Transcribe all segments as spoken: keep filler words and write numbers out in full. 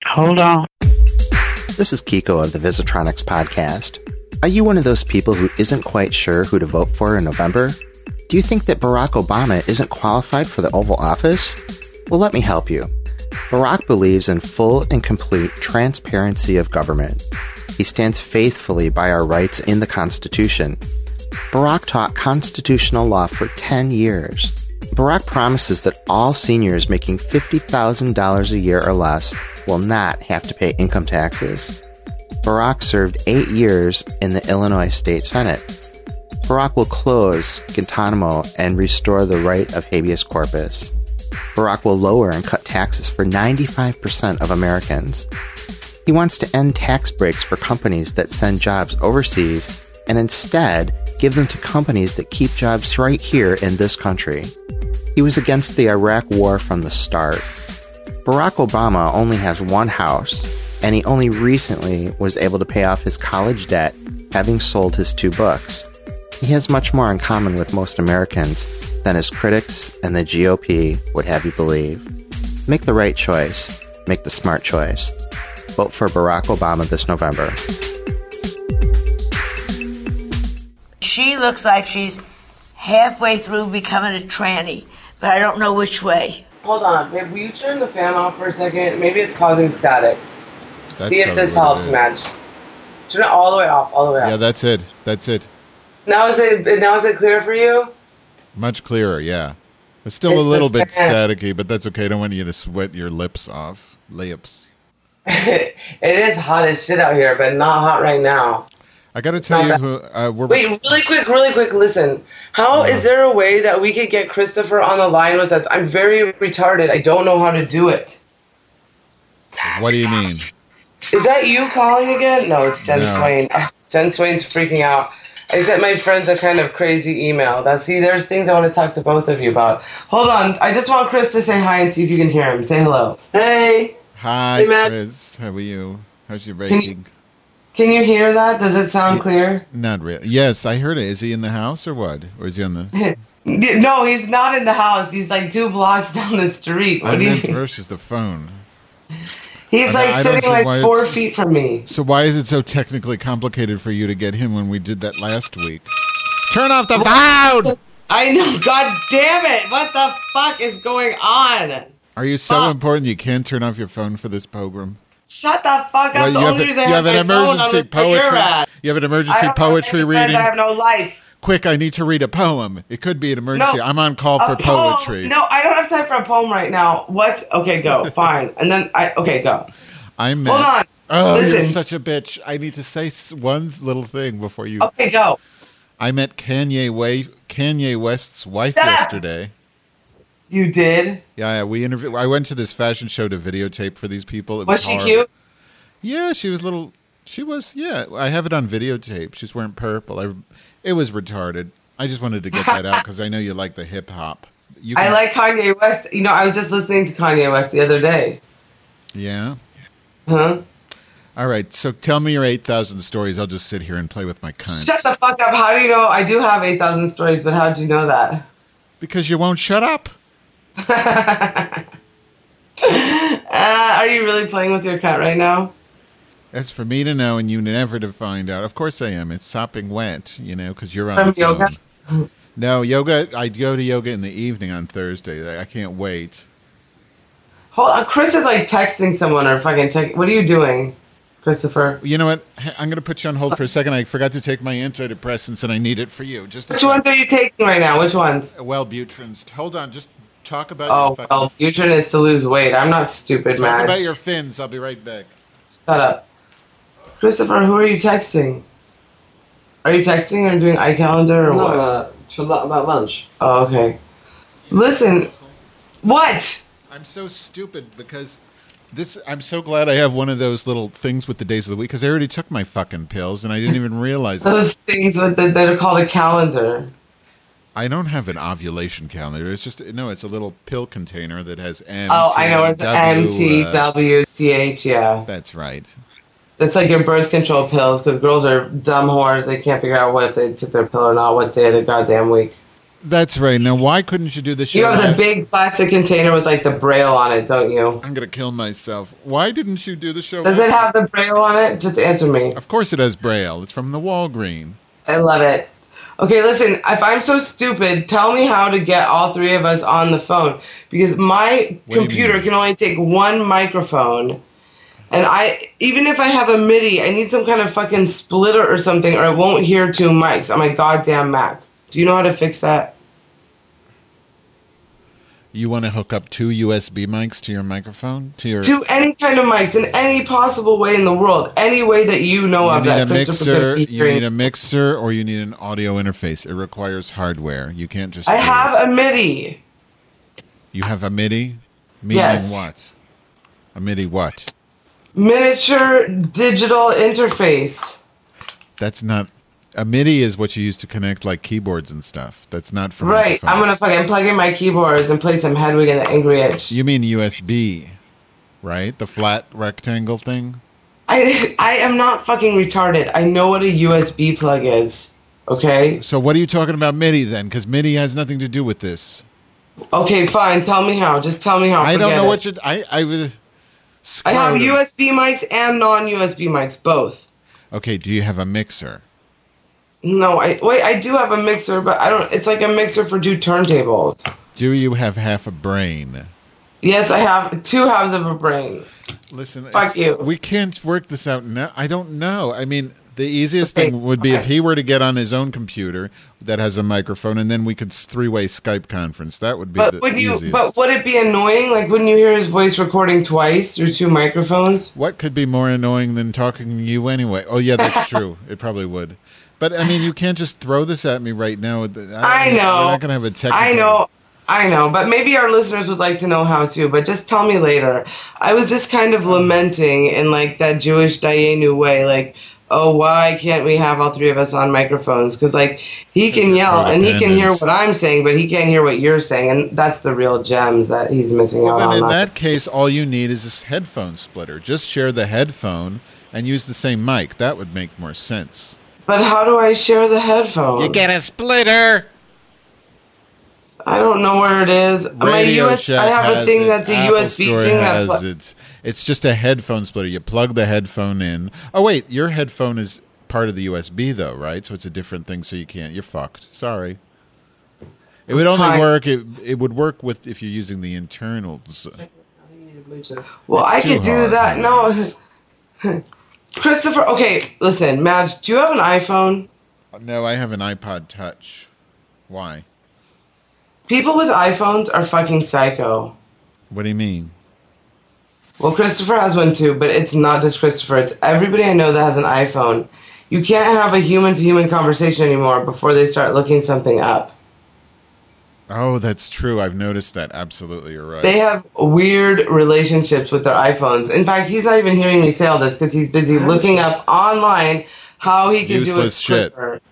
Hold on. This is Kiko of the Visitronics podcast. Are you one of those people who isn't quite sure who to vote for in November? Do you think that Barack Obama isn't qualified for the Oval Office? Well, let me help you. Barack believes in full and complete transparency of government. He stands faithfully by our rights in the Constitution. Barack taught constitutional law for ten years. Barack promises that all seniors making fifty thousand dollars a year or less will not have to pay income taxes. Barack served eight years in the Illinois State Senate. Barack will close Guantanamo and restore the right of habeas corpus. Barack will lower and cut taxes for ninety-five percent of Americans. He wants to end tax breaks for companies that send jobs overseas and instead give them to companies that keep jobs right here in this country. He was against the Iraq War from the start. Barack Obama only has one house, and he only recently was able to pay off his college debt, having sold his two books. He has much more in common with most Americans than his critics and the G O P would have you believe. Make the right choice. Make the smart choice. Vote for Barack Obama this November. She looks like she's halfway through becoming a tranny, but I don't know which way. Hold on, babe, will you turn the fan off for a second? Maybe it's causing static. That's See if this helps, Madge. Turn it all the way off, all the way off. Yeah, that's it. That's it. Now is it now is it clear for you? Much clearer, yeah. It's still it's a little bit staticky, but that's okay. I don't want you to sweat your lips off. Lips. It is hot as shit out here, but not hot right now. I got to tell you, who, uh, we're... Wait, really quick, really quick, listen. How uh, is there a way that we could get Christopher on the line with us? I'm very retarded. I don't know how to do it. What do you mean? Is that you calling again? No, it's Jen no. Swain. Oh, Jen Swain's freaking out. I sent my friends a kind of crazy email. That see, there's things I want to talk to both of you about. Hold on. I just want Chris to say hi and see if you can hear him. Say hello. Hey. Hi, hey, Chris. How are you? How's your baking? Can you hear that? Does it sound yeah, clear? Not really. Yes, I heard it. Is he in the house or what? Or is he on the... No, he's not in the house. He's like two blocks down the street. What I do meant you... versus the phone. He's like I sitting like four feet from me. So why is it so technically complicated for you to get him when we did that last week? Turn off the phone! I know. God damn it. What the fuck is going on? Are you so fuck. important you can't turn off your phone for this program? Shut the fuck up. Well, the you only have, reason you I have, have an emergency poetry. You have an emergency poetry reading. I have no life. Quick, I need to read a poem. It could be an emergency. No, I'm on call for poem. poetry. No, I don't have time for a poem right now. What? Okay, go. Fine. And then I okay, go. I met, Hold on. Oh, Listen. You're such a bitch. I need to say one little thing before you. Okay, go. I met Kanye, Way, Kanye West's wife Stop. yesterday. You did? Yeah, yeah, we interviewed. I went to this fashion show to videotape for these people. It was was she horrible. cute? Yeah, she was little. She was. Yeah, I have it on videotape. She's wearing purple. I, it was retarded. I just wanted to get that out because I know you like the hip hop. You I like Kanye West. You know, I was just listening to Kanye West the other day. Yeah. Huh? All right, so tell me your eight thousand stories. I'll just sit here and play with my cunt. Shut the fuck up. How do you know? I do have eight thousand stories, but how did you know that? Because you won't shut up. uh, are you really playing with your cunt right now? That's for me to know and you never to find out. Of course I am. It's sopping wet, you know, because you're on From the phone. yoga? No, yoga. I go to yoga in the evening on Thursday. I can't wait. Hold on. Chris is like texting someone or fucking check. What are you doing, Christopher? You know what? I'm going to put you on hold for a second. I forgot to take my antidepressants and I need it for you. Just Which ones are you taking right now? Which ones? Wellbutrin's. Hold on. Just talk about oh, your fucking... well, Butrin is to lose weight. I'm not stupid, man. Talk about your fins. I'll be right back. Shut up. Christopher, who are you texting? Are you texting or doing iCalendar or no, what? Uh, for that, about lunch. Oh, okay. Listen. What? I'm so stupid because this. I'm so glad I have one of those little things with the days of the week because I already took my fucking pills and I didn't even realize those it. things with the, that are called a calendar. I don't have an ovulation calendar. It's just no. It's a little pill container that has M. Oh, I know it's M T W T H. Yeah, that's right. It's like your birth control pills because girls are dumb whores. They can't figure out what if they took their pill or not, what day of the goddamn week. That's right. Now, why couldn't you do the show? You have last- the big plastic container with like the braille on it, don't you? I'm gonna kill myself. Why didn't you do the show? Does last- it have the braille on it? Just answer me. Of course, it has Braille. It's from the Walgreen. I love it. Okay, listen, if I'm so stupid, tell me how to get all three of us on the phone. Because my What do you computer mean? can only take one microphone. And I, even if I have a MIDI, I need some kind of fucking splitter or something, or I won't hear two mics on my goddamn Mac. Do you know how to fix that? You want to hook up two U S B mics to your microphone? To your To any kind of mics in any possible way in the world. Any way that you know You of need that a picks up mixer. good You need hearing. a mixer, or you need an audio interface. It requires hardware. You can't just. I do have it. a MIDI. You have a MIDI. Meaning Yes. what? A MIDI what? Miniature digital interface. That's not. A MIDI is what you use to connect like keyboards and stuff. That's not for Right, I'm gonna microphones. fucking plug in my keyboards and play some Hedwig and the Angry Inch. You mean U S B, right? The flat rectangle thing. I I am not fucking retarded. I know what a U S B plug is. Okay. So what are you talking about MIDI then? Because MIDI has nothing to do with this. Okay, fine. Tell me how. Just tell me how. I don't Forget know it. what you. I I was. I have U S B mics and non-U S B mics, both. Okay. Do you have a mixer? No, I wait. I do have a mixer, but I don't. It's like a mixer for two turntables. Do you have half a brain? Yes, I have two halves of a brain. Listen, Fuck it's- you. We can't work this out now. I don't know. I mean, the easiest Okay, thing would be if okay. he were to get on his own computer that has a microphone, and then we could s- three-way Skype conference. That would be the But would you? easiest. But would it be annoying? Like, wouldn't you hear his voice recording twice through two microphones? What could be more annoying than talking to you anyway? Oh, yeah, that's true. It probably would. But, I mean, you can't just throw this at me right now. I don't- know. We're not going to have a technical... I know. I know, but maybe our listeners would like to know how too, but just tell me later. I was just kind of lamenting in like that Jewish Dayenu way, like, oh, why can't we have all three of us on microphones? Because like he can you're yell and he can hear codependent. what I'm saying, but he can't hear what you're saying, and that's the real gems that he's missing Well, out then on. in not that the- case, all you need is this headphone splitter. Just share the headphone and use the same mic. That would make more sense. But how do I share the headphones? You get a splitter. I don't know where it is. My Radio U S, Shack I have a has thing it. that's a Apple U S B Store thing that. has Pl- it. It's just a headphone splitter. You plug the headphone in. Oh wait, your headphone is part of the U S B though, right? So it's a different thing. So you can't. You're fucked. Sorry. It would only Hi. work. It it would work with if you're using the internals. well, I It's could too do hard. that. No. Christopher, okay, listen, Madge, do you have an iPhone? No, I have an iPod Touch. Why? People with iPhones are fucking psycho. What do you mean? Well, Christopher has one too, but it's not just Christopher. It's everybody I know that has an iPhone. You can't have a human-to-human conversation anymore before they start looking something up. Oh, that's true. I've noticed that. Absolutely, you're right. They have weird relationships with their iPhones. In fact, he's not even hearing me say all this because he's busy looking up online how he can do it Useless shit. quicker.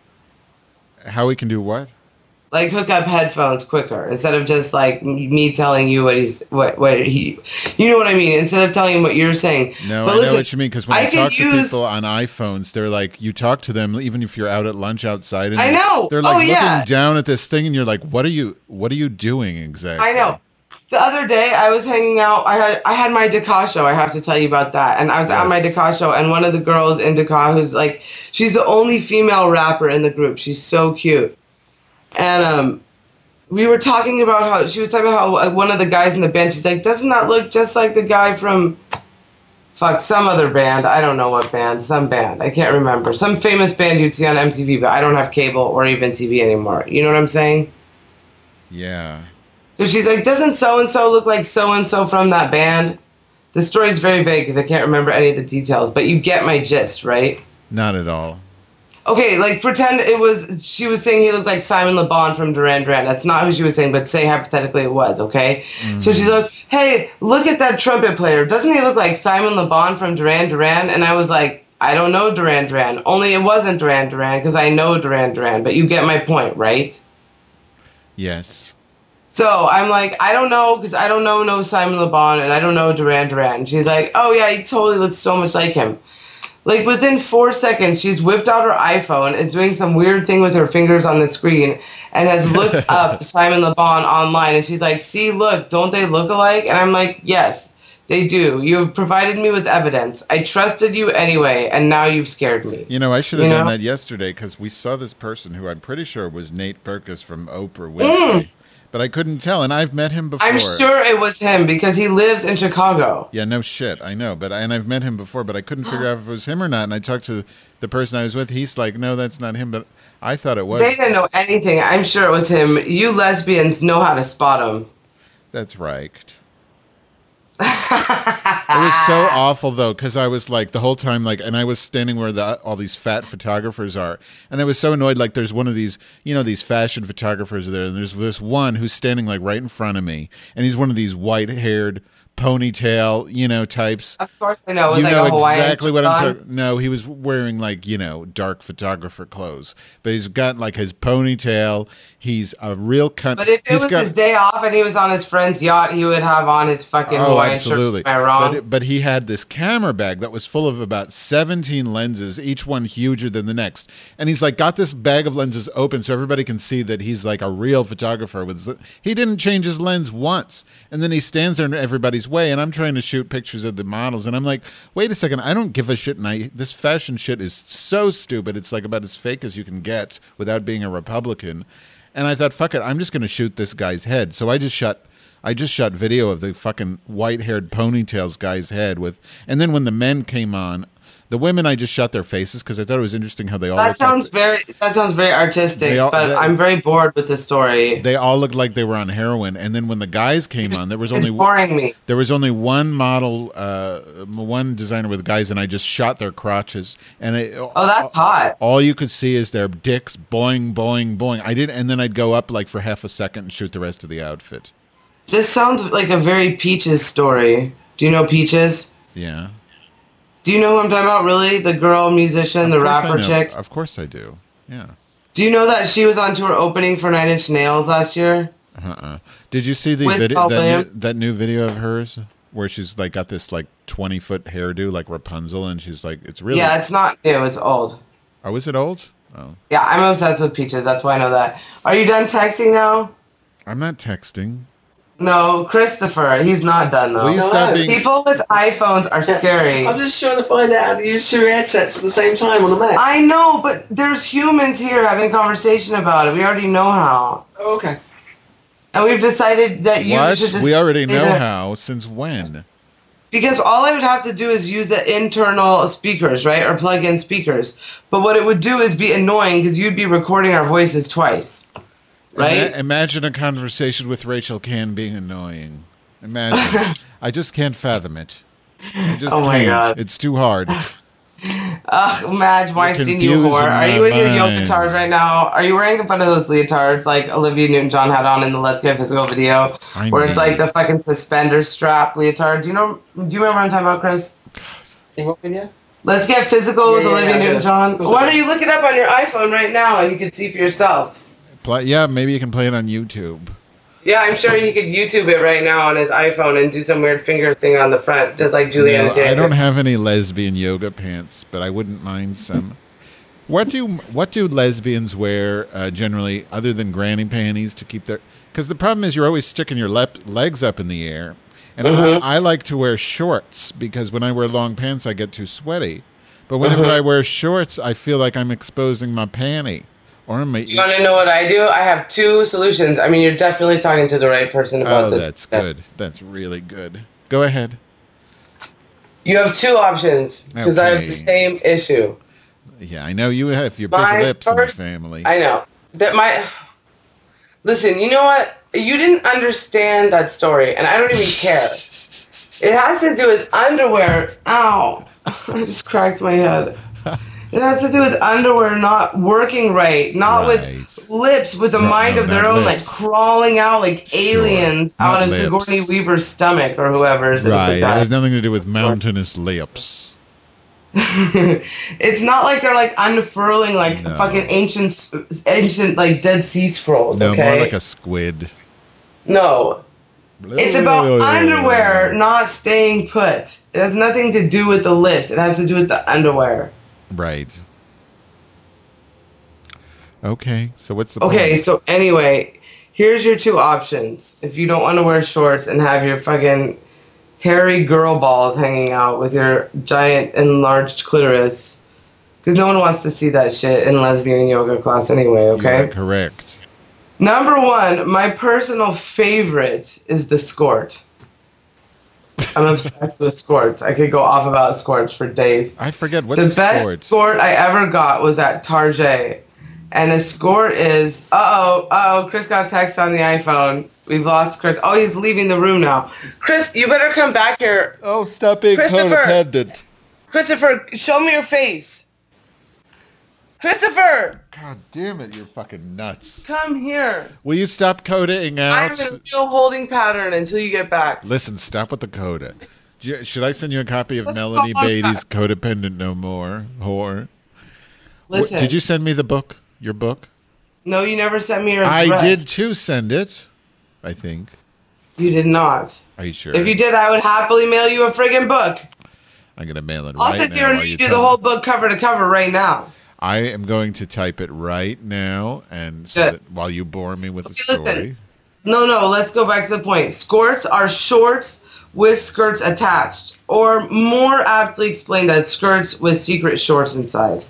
How we can do what? Like hook up headphones quicker instead of just like me telling you what he's what what he you know what I mean, instead of telling him what you're saying. No, But I listen, know what you mean. Because when I I, can talk to use- people on iPhones, they're like, you talk to them even if you're out at lunch outside. And I know. They're like Oh, looking yeah. down at this thing, and you're like, what are you? What are you doing exactly? I know. The other day I was hanging out. I had I had my Dakar show. I have to tell you about that. And I was at Yes. my Dakar show, and one of the girls in Dakar, who's like, she's the only female rapper in the group. She's so cute. And um, we were talking about how she was talking about how uh, one of the guys in the band. She's like, doesn't that look just like the guy from, fuck, some other band? I don't know what band. Some band. I can't remember. Some famous band you'd see on M T V, but I don't have cable or even T V anymore. You know what I'm saying? Yeah. So she's like, doesn't so-and-so look like so-and-so from that band? The story's very vague because I can't remember any of the details, but you get my gist, right? Not at all. Okay, like pretend it was, she was saying he looked like Simon Le Bon from Duran Duran. That's not who she was saying, but say hypothetically it was, okay? So she's like, hey, look at that trumpet player. Doesn't he look like Simon Le Bon from Duran Duran? And I was like, I don't know Duran Duran. Only it wasn't Duran Duran because I know Duran Duran, but you get my point, right? Yes. So I'm like, I don't know, because I don't know no Simon Le Bon, and I don't know Duran Duran. And she's like, oh yeah, he totally looks so much like him. Like within four seconds, she's whipped out her iPhone, is doing some weird thing with her fingers on the screen, and has looked up Simon Le Bon online. And she's like, see, look, don't they look alike? And I'm like, yes, they do. You have provided me with evidence. I trusted you anyway, and now you've scared me. You know, I should have You done know? that yesterday because we saw this person who I'm pretty sure was Nate Berkus from Oprah Winfrey. Mm. But I couldn't tell, and I've met him before. I'm sure it was him because he lives in Chicago. Yeah, no shit. I know, but I, and I've met him before, but I couldn't figure out if it was him or not. And I talked to the person I was with. He's like, "No, that's not him." But I thought it was. They didn't know anything. I'm sure it was him. You lesbians know how to spot him. That's right. It was so awful though, because I was like the whole time like, and I was standing where the, all these fat photographers are, and I was so annoyed. Like, there's one of these, you know, these fashion photographers there, and there's this one who's standing like right in front of me, and he's one of these white-haired ponytail, you know, types. Of course I know. It was You like know a Hawaiian exactly what I'm chiffon. talking. No, he was wearing like, you know, dark photographer clothes, but he's got like his ponytail. He's a real cunt. But if it He's was got- his day off and he was on his friend's yacht, he would have on his fucking Oh, Hawaiian absolutely. shirt. Am I wrong? But, but he had this camera bag that was full of about seventeen lenses, each one huger than the next. And he's like got this bag of lenses open so everybody can see that he's like a real photographer. With He didn't change his lens once. And then he stands there in everybody's way, and I'm trying to shoot pictures of the models. And I'm like, wait a second, I don't give a shit. And I, this fashion shit is so stupid. It's like about as fake as you can get without being a Republican. And I thought, fuck it, I'm just going to shoot this guy's head. So I just shot, I just shot video of the fucking white-haired ponytails guy's head with. And then when the men came on, the women, I just shot their faces because I thought it was interesting how they all. that looked sounds like, very. That sounds very artistic. They all- but they- I'm very bored with the story. They all looked like they were on heroin. And then when the guys came on, there was It's only boring me. there was only one model, uh, one designer with guys, and I just shot their crotches. And it, Oh, that's hot. all you could see is their dicks, boing, boing, boing. I did, and then I'd go up like for half a second and shoot the rest of the outfit. This sounds like a very Peaches story. Do you know Peaches? Yeah. Do you know who I'm talking about? Really, the girl musician, the Of course I rapper know. chick. Of course I do. Yeah. Do you know that she was on tour opening for Nine Inch Nails last year? Uh-uh. Did you see the With video, Saul that, new, Williams? that new video of hers where she's like got this like twenty foot hairdo like Rapunzel, and she's like, it's really. Yeah, it's not new. It's old. Oh, is it old? Oh, Yeah, I'm obsessed with Peaches. That's why I know that. Are you done texting now? I'm not texting. No, Christopher. He's not done though. Will you stop being? People with iPhones are scary. I'm just trying to find out how to use two headsets at the same time on the Mac. I know, but there's humans here having a conversation about it. We already know how. Oh, okay. And we've decided that you What? should just We already stay know there. how. Since when? Because all I would have to do is use the internal speakers, right? Or plug in speakers. But what it would do is be annoying because you'd be recording our voices twice. Right? Ima- imagine a conversation with Rachel Can being annoying. Imagine. I just can't fathom it. I just Oh my can't. God. It's too hard. Ugh, Madge Weinstein, you confusing whore. Are you my in your yoga mind. leotards right now? Are you wearing one of those leotards like Olivia Newton-John had on in the Let's Get Physical video? I where it's know. like the fucking suspender strap leotard. Do you know? Do you remember what I'm talking about, Chris? In what video? Let's Get Physical with Yeah, yeah, Olivia yeah, I do. Newton-John. Of course Why I don't do. you look it up on your iPhone right now and you can see for yourself? Play, yeah, maybe you can play it on YouTube. Yeah, I'm sure he could YouTube it right now on his iPhone and do some weird finger thing on the front, just like Juliana No, Jacobs. I don't have any lesbian yoga pants, but I wouldn't mind some. What do what do lesbians wear uh, generally, other than granny panties, to keep their? Because the problem is you're always sticking your lep, legs up in the air, and Mm-hmm. I, I like to wear shorts because when I wear long pants, I get too sweaty. But whenever Mm-hmm. I wear shorts, I feel like I'm exposing my panty or my. You want to know what I do? I have two solutions. I mean, you're definitely talking to the right person about Oh, this. that's good. That's really good. Go ahead. You have two options because I have Okay. the same issue. Yeah, I know you have your big My lips first- in the family. I know that my. Listen, you know what? You didn't understand that story, and I don't even care. It has to do with underwear. Ow! I just cracked my head. It has to do with underwear not working right, not Right. with lips with a No, mind no, of their not own, lips. like crawling out like Sure, aliens not out of lips. Sigourney Weaver's stomach or whoever's. it was Right, the it guy. has nothing to do with mountainous lips. It's not like they're like unfurling like No. fucking ancient, ancient like Dead Sea Scrolls. No, okay, more like a squid. no, It's about underwear not staying put. It has nothing to do with the lift. It has to do with the underwear. Right. Okay, so what's the Okay, point? so anyway, here's your two options. If you don't want to wear shorts and have your fucking hairy girl balls hanging out with your giant enlarged clitoris, because no one wants to see that shit in lesbian yoga class anyway, okay? Yeah, correct. Number one, my personal favorite is the skort. I'm obsessed with skorts. I could go off about skorts for days. I forget what's The a best skort? skort I ever got was at Target. And a skort is, uh-oh, uh-oh, Chris got a text on the iPhone. We've lost Chris. Oh, he's leaving the room now. Chris, you better come back here. Oh, stop being Christopher. codependent. Christopher, show me your face. Christopher, God damn it, you're fucking nuts. come here. Will you stop codaing I'm out? in a real holding pattern until you get back. Listen, stop with the coda. Do you- Should I send you a copy of Let's Melanie call her Beatty's back. Codependent No More? Whore. Wh- Listen. Did you send me the book? Your book? No, you never sent me your I address. did too send it, I think. You did not. Are you sure? If you did, I would happily mail you a friggin' book. I'm going to mail it I'll right sit now. here and while you you do tell the me. whole book cover to cover right now. I am going to type it right now, and so Good. that while you bore me with the Okay, story. listen. No, no, let's go back to the point. Skirts are shorts with skirts attached, or more aptly explained as skirts with secret shorts inside.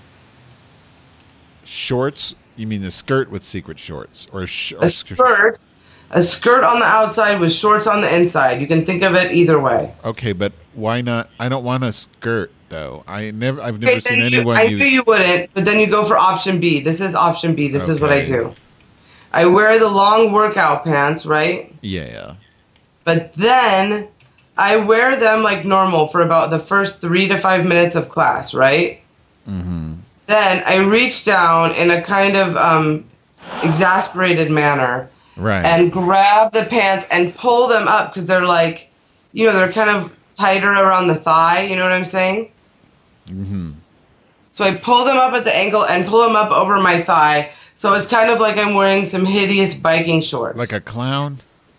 Shorts? You mean the skirt with secret shorts, or, sh- or A skirt, a skirt on the outside with shorts on the inside. You can think of it either way. Okay, but why not? I don't want a skirt though. I never. I've never Okay, seen then you, anyone I use. knew you wouldn't, but then you go for option B. This is option B. This is what I Okay. do. I wear the long workout pants, right? Yeah. But then I wear them like normal for about the first three to five minutes of class, right? Mm-hmm. Then I reach down in a kind of um, exasperated manner Right. and grab the pants and pull them up because they're like, you know, they're kind of tighter around the thigh. You know what I'm saying? Mm-hmm. So I pull them up at the ankle and pull them up over my thigh. So it's kind of like I'm wearing some hideous biking shorts. Like a clown.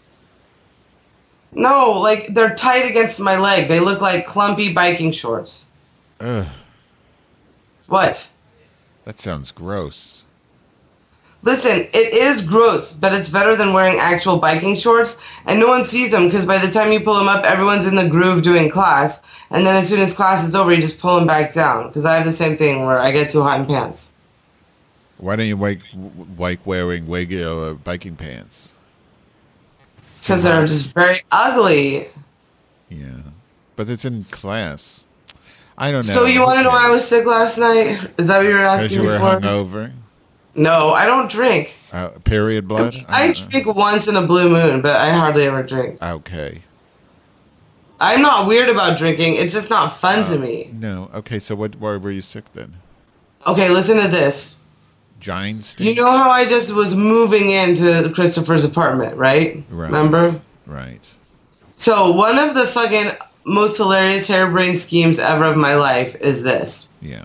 No, like they're tight against my leg. They look like clumpy biking shorts. Ugh. What? That sounds gross. Listen, it is gross, but it's better than wearing actual biking shorts, and no one sees them because by the time you pull them up, everyone's in the groove doing class, and then as soon as class is over, you just pull them back down, because I have the same thing where I get too hot in pants. Why don't you like like wearing wig uh, biking pants? Because they're just very ugly. Yeah, but it's in class. I don't know. So you want to know why I was sick last night? Is that what you were Because asking you me were for? hungover. No, I don't drink. Uh, period blood. I don't know. drink once in a blue moon, but I hardly ever drink. Okay. I'm not weird about drinking. It's just not fun to me. No. Okay. So what? Why were you sick then? Okay, listen to this. Giant stink? You know how I just was moving into Christopher's apartment, right? Right. Remember? Right. So one of the fucking most hilarious harebrained schemes ever of my life is this. Yeah.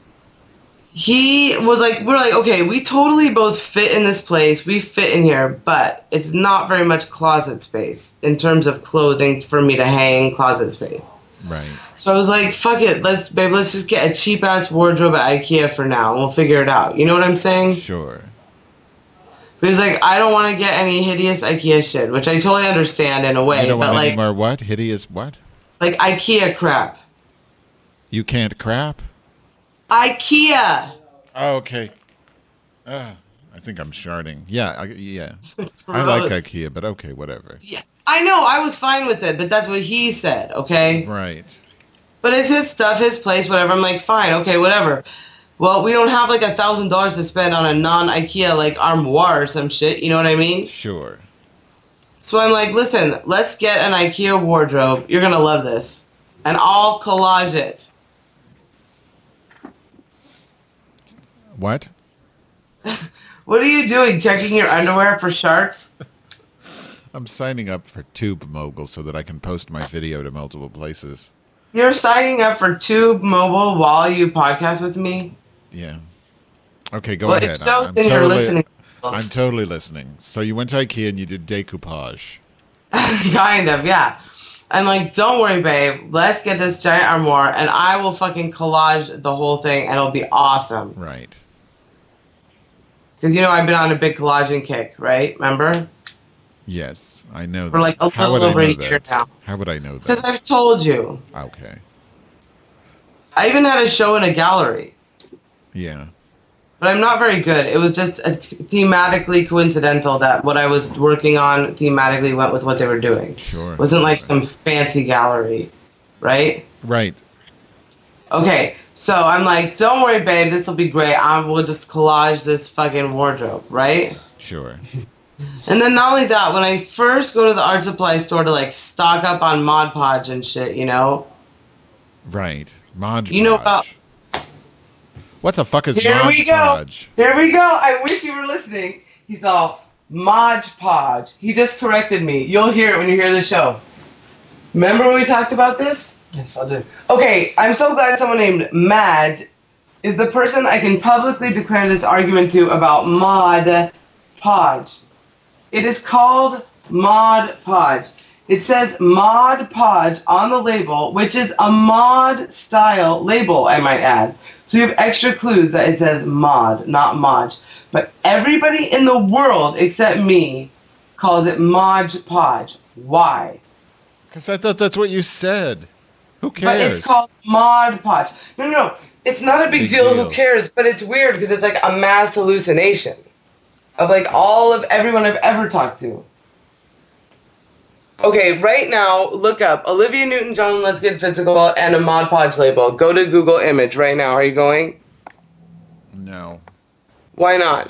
He was like, we're like, okay, we totally both fit in this place. We fit in here, but it's not very much closet space in terms of clothing for me to hang closet space. Right. So I was like, fuck it, let's, babe, let's just get a cheap ass wardrobe at IKEA for now, and we'll figure it out. You know what I'm saying? Sure. But he's like, I don't want to get any hideous IKEA shit, which I totally understand in a way, You don't but want like, any more what? Hideous what? like IKEA crap. You can't crap? IKEA. Oh, okay. Uh, I think I'm sharding. Yeah, I, yeah. I like IKEA, but okay, whatever. Yeah, I know, I was fine with it, but that's what he said, okay? Right. But it's his stuff, his place, whatever. I'm like, fine, okay, whatever. Well, we don't have like a thousand dollars to spend on a non-IKEA like armoire or some shit, you know what I mean? Sure. So I'm like, listen, let's get an IKEA wardrobe. You're gonna love this. And I'll collage it. What? What are you doing? Checking your underwear for sharks? I'm signing up for Tube Mogul so that I can post my video to multiple places. You're signing up for Tube Mobile while you podcast with me? Yeah. Okay, go Well, ahead. it shows I'm in your totally- listening skills. I'm totally listening. So you went to IKEA and you did decoupage. Kind of, yeah. I'm like, don't worry, babe. Let's get this giant armoire, and I will fucking collage the whole thing, and it'll be awesome. Right. Because, you know, I've been on a big collaging kick, right? Remember? Yes, I know that. For like a How little would I over know a year that? now. How would I know that? Because I've told you. Okay. I even had a show in a gallery. Yeah. But I'm not very good. It was just uh, thematically coincidental that what I was working on thematically went with what they were doing. Sure. It wasn't like some fancy gallery, right? Right. Okay, so I'm like, don't worry, babe, this will be great. I will just collage this fucking wardrobe, right? Sure. And then not only that, when I first go to the art supply store to like stock up on Mod Podge and shit, you know? Right. Mod You know Podge. about... What the fuck is Here Mod we go. Podge? Here we go. I wish you were listening. He's all Mod Podge. He just corrected me. You'll hear it when you hear the show. Remember when we talked about this? Yes, I do. Okay, I'm so glad someone named Madge is the person I can publicly declare this argument to about Mod Podge. It is called Mod Podge. It says Mod Podge on the label, which is a mod style label, I might add. So you have extra clues that it says mod, not Mod. But everybody in the world except me calls it Mod Podge. Why? Because I thought that's what you said. Who cares? But it's called Mod Podge. No, no, no. It's not a big, Big deal, deal. Who cares? But it's weird because it's like a mass hallucination of like all of everyone I've ever talked to. Okay, right now, look up Olivia Newton-John, Let's Get Physical, and a Mod Podge label. Go to Google Image right now. Are you going? No. Why not?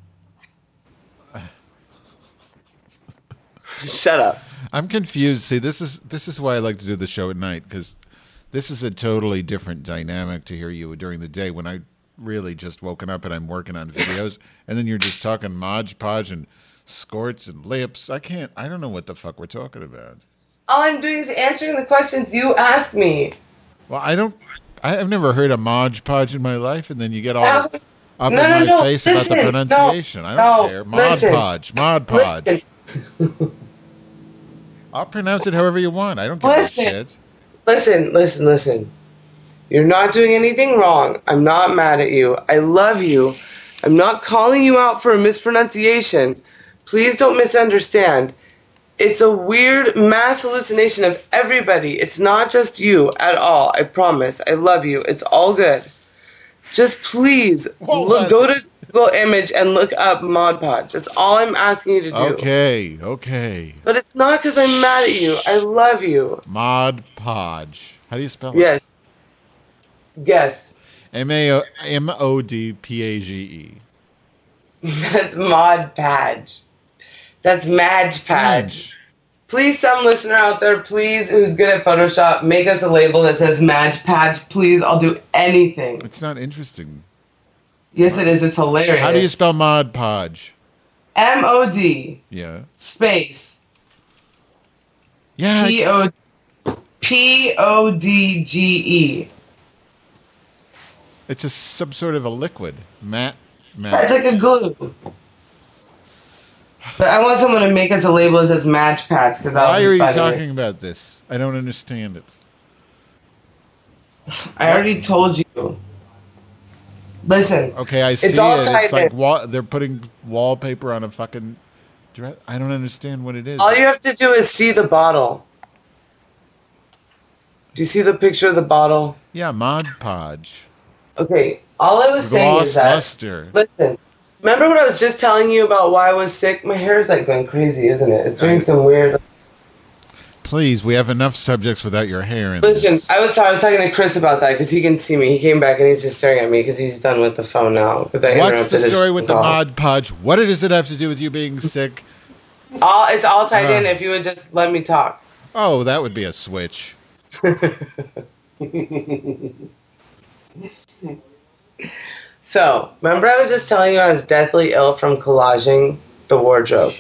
Shut up. I'm confused. See, this is this is why I like to do the show at night, because this is a totally different dynamic to hear you during the day when I really just woken up and I'm working on videos, and then you're just talking Mod Podge and skorts and lips. I can't, I don't know what the fuck we're talking about. All I'm doing is answering the questions you asked me. Well, I don't, I have never heard of Mod Podge in my life, and then you get all Now- up no, in no, my no, face listen, about the no, pronunciation. I don't no, care. Mod listen, Podge, Mod Podge. Listen, I'll pronounce it however you want. I don't give a Listen. shit. listen, listen, listen. You're not doing anything wrong. I'm not mad at you. I love you. I'm not calling you out for a mispronunciation. Please don't misunderstand. It's a weird mass hallucination of everybody. It's not just you at all. I promise. I love you. It's all good. Just please Well, look, what? go to Google Image and look up Mod Podge. That's all I'm asking you to do. Okay, okay. But it's not because I'm mad at you. I love you. Mod Podge. How do you spell it? Yes. Guess. M A O M O D P A G E. That's Mod Podge. That's Madge Podge. Please, some listener out there, please, who's good at Photoshop, make us a label that says Madge Podge. Please, I'll do anything. It's not interesting. Yes, it is. It's hilarious. How do you spell Mod Podge? M O D Yeah. space Yeah. P O P O D G E. It's a some sort of a liquid. Matte. It's Matte. like a glue. But I want someone to make us a label that says Madge Patch because Why are you talking about this? I don't understand it. I already told you. Listen. Okay, I see It's all it. tied It's like in. wa- they're putting wallpaper on a fucking dress. I don't understand what it is. All you have to do is see the bottle. Do you see the picture of the bottle? Yeah, Mod Podge. Okay, all I was saying Gloss is that... luster. Listen, remember what I was just telling you about why I was sick? My hair is like going crazy, isn't it? It's doing I- some weird... Please, we have enough subjects without your hair in Listen, this. I was, I was talking to Chris about that because he can see me. He came back and he's just staring at me because he's done with the phone now. Because I What's interrupted the his story with the call. Mod Podge? What does it have to do with you being sick? All, it's all tied Uh. in if you would just let me talk. Oh, that would be a switch. So, remember I was just telling you I was deathly ill from collaging the wardrobe?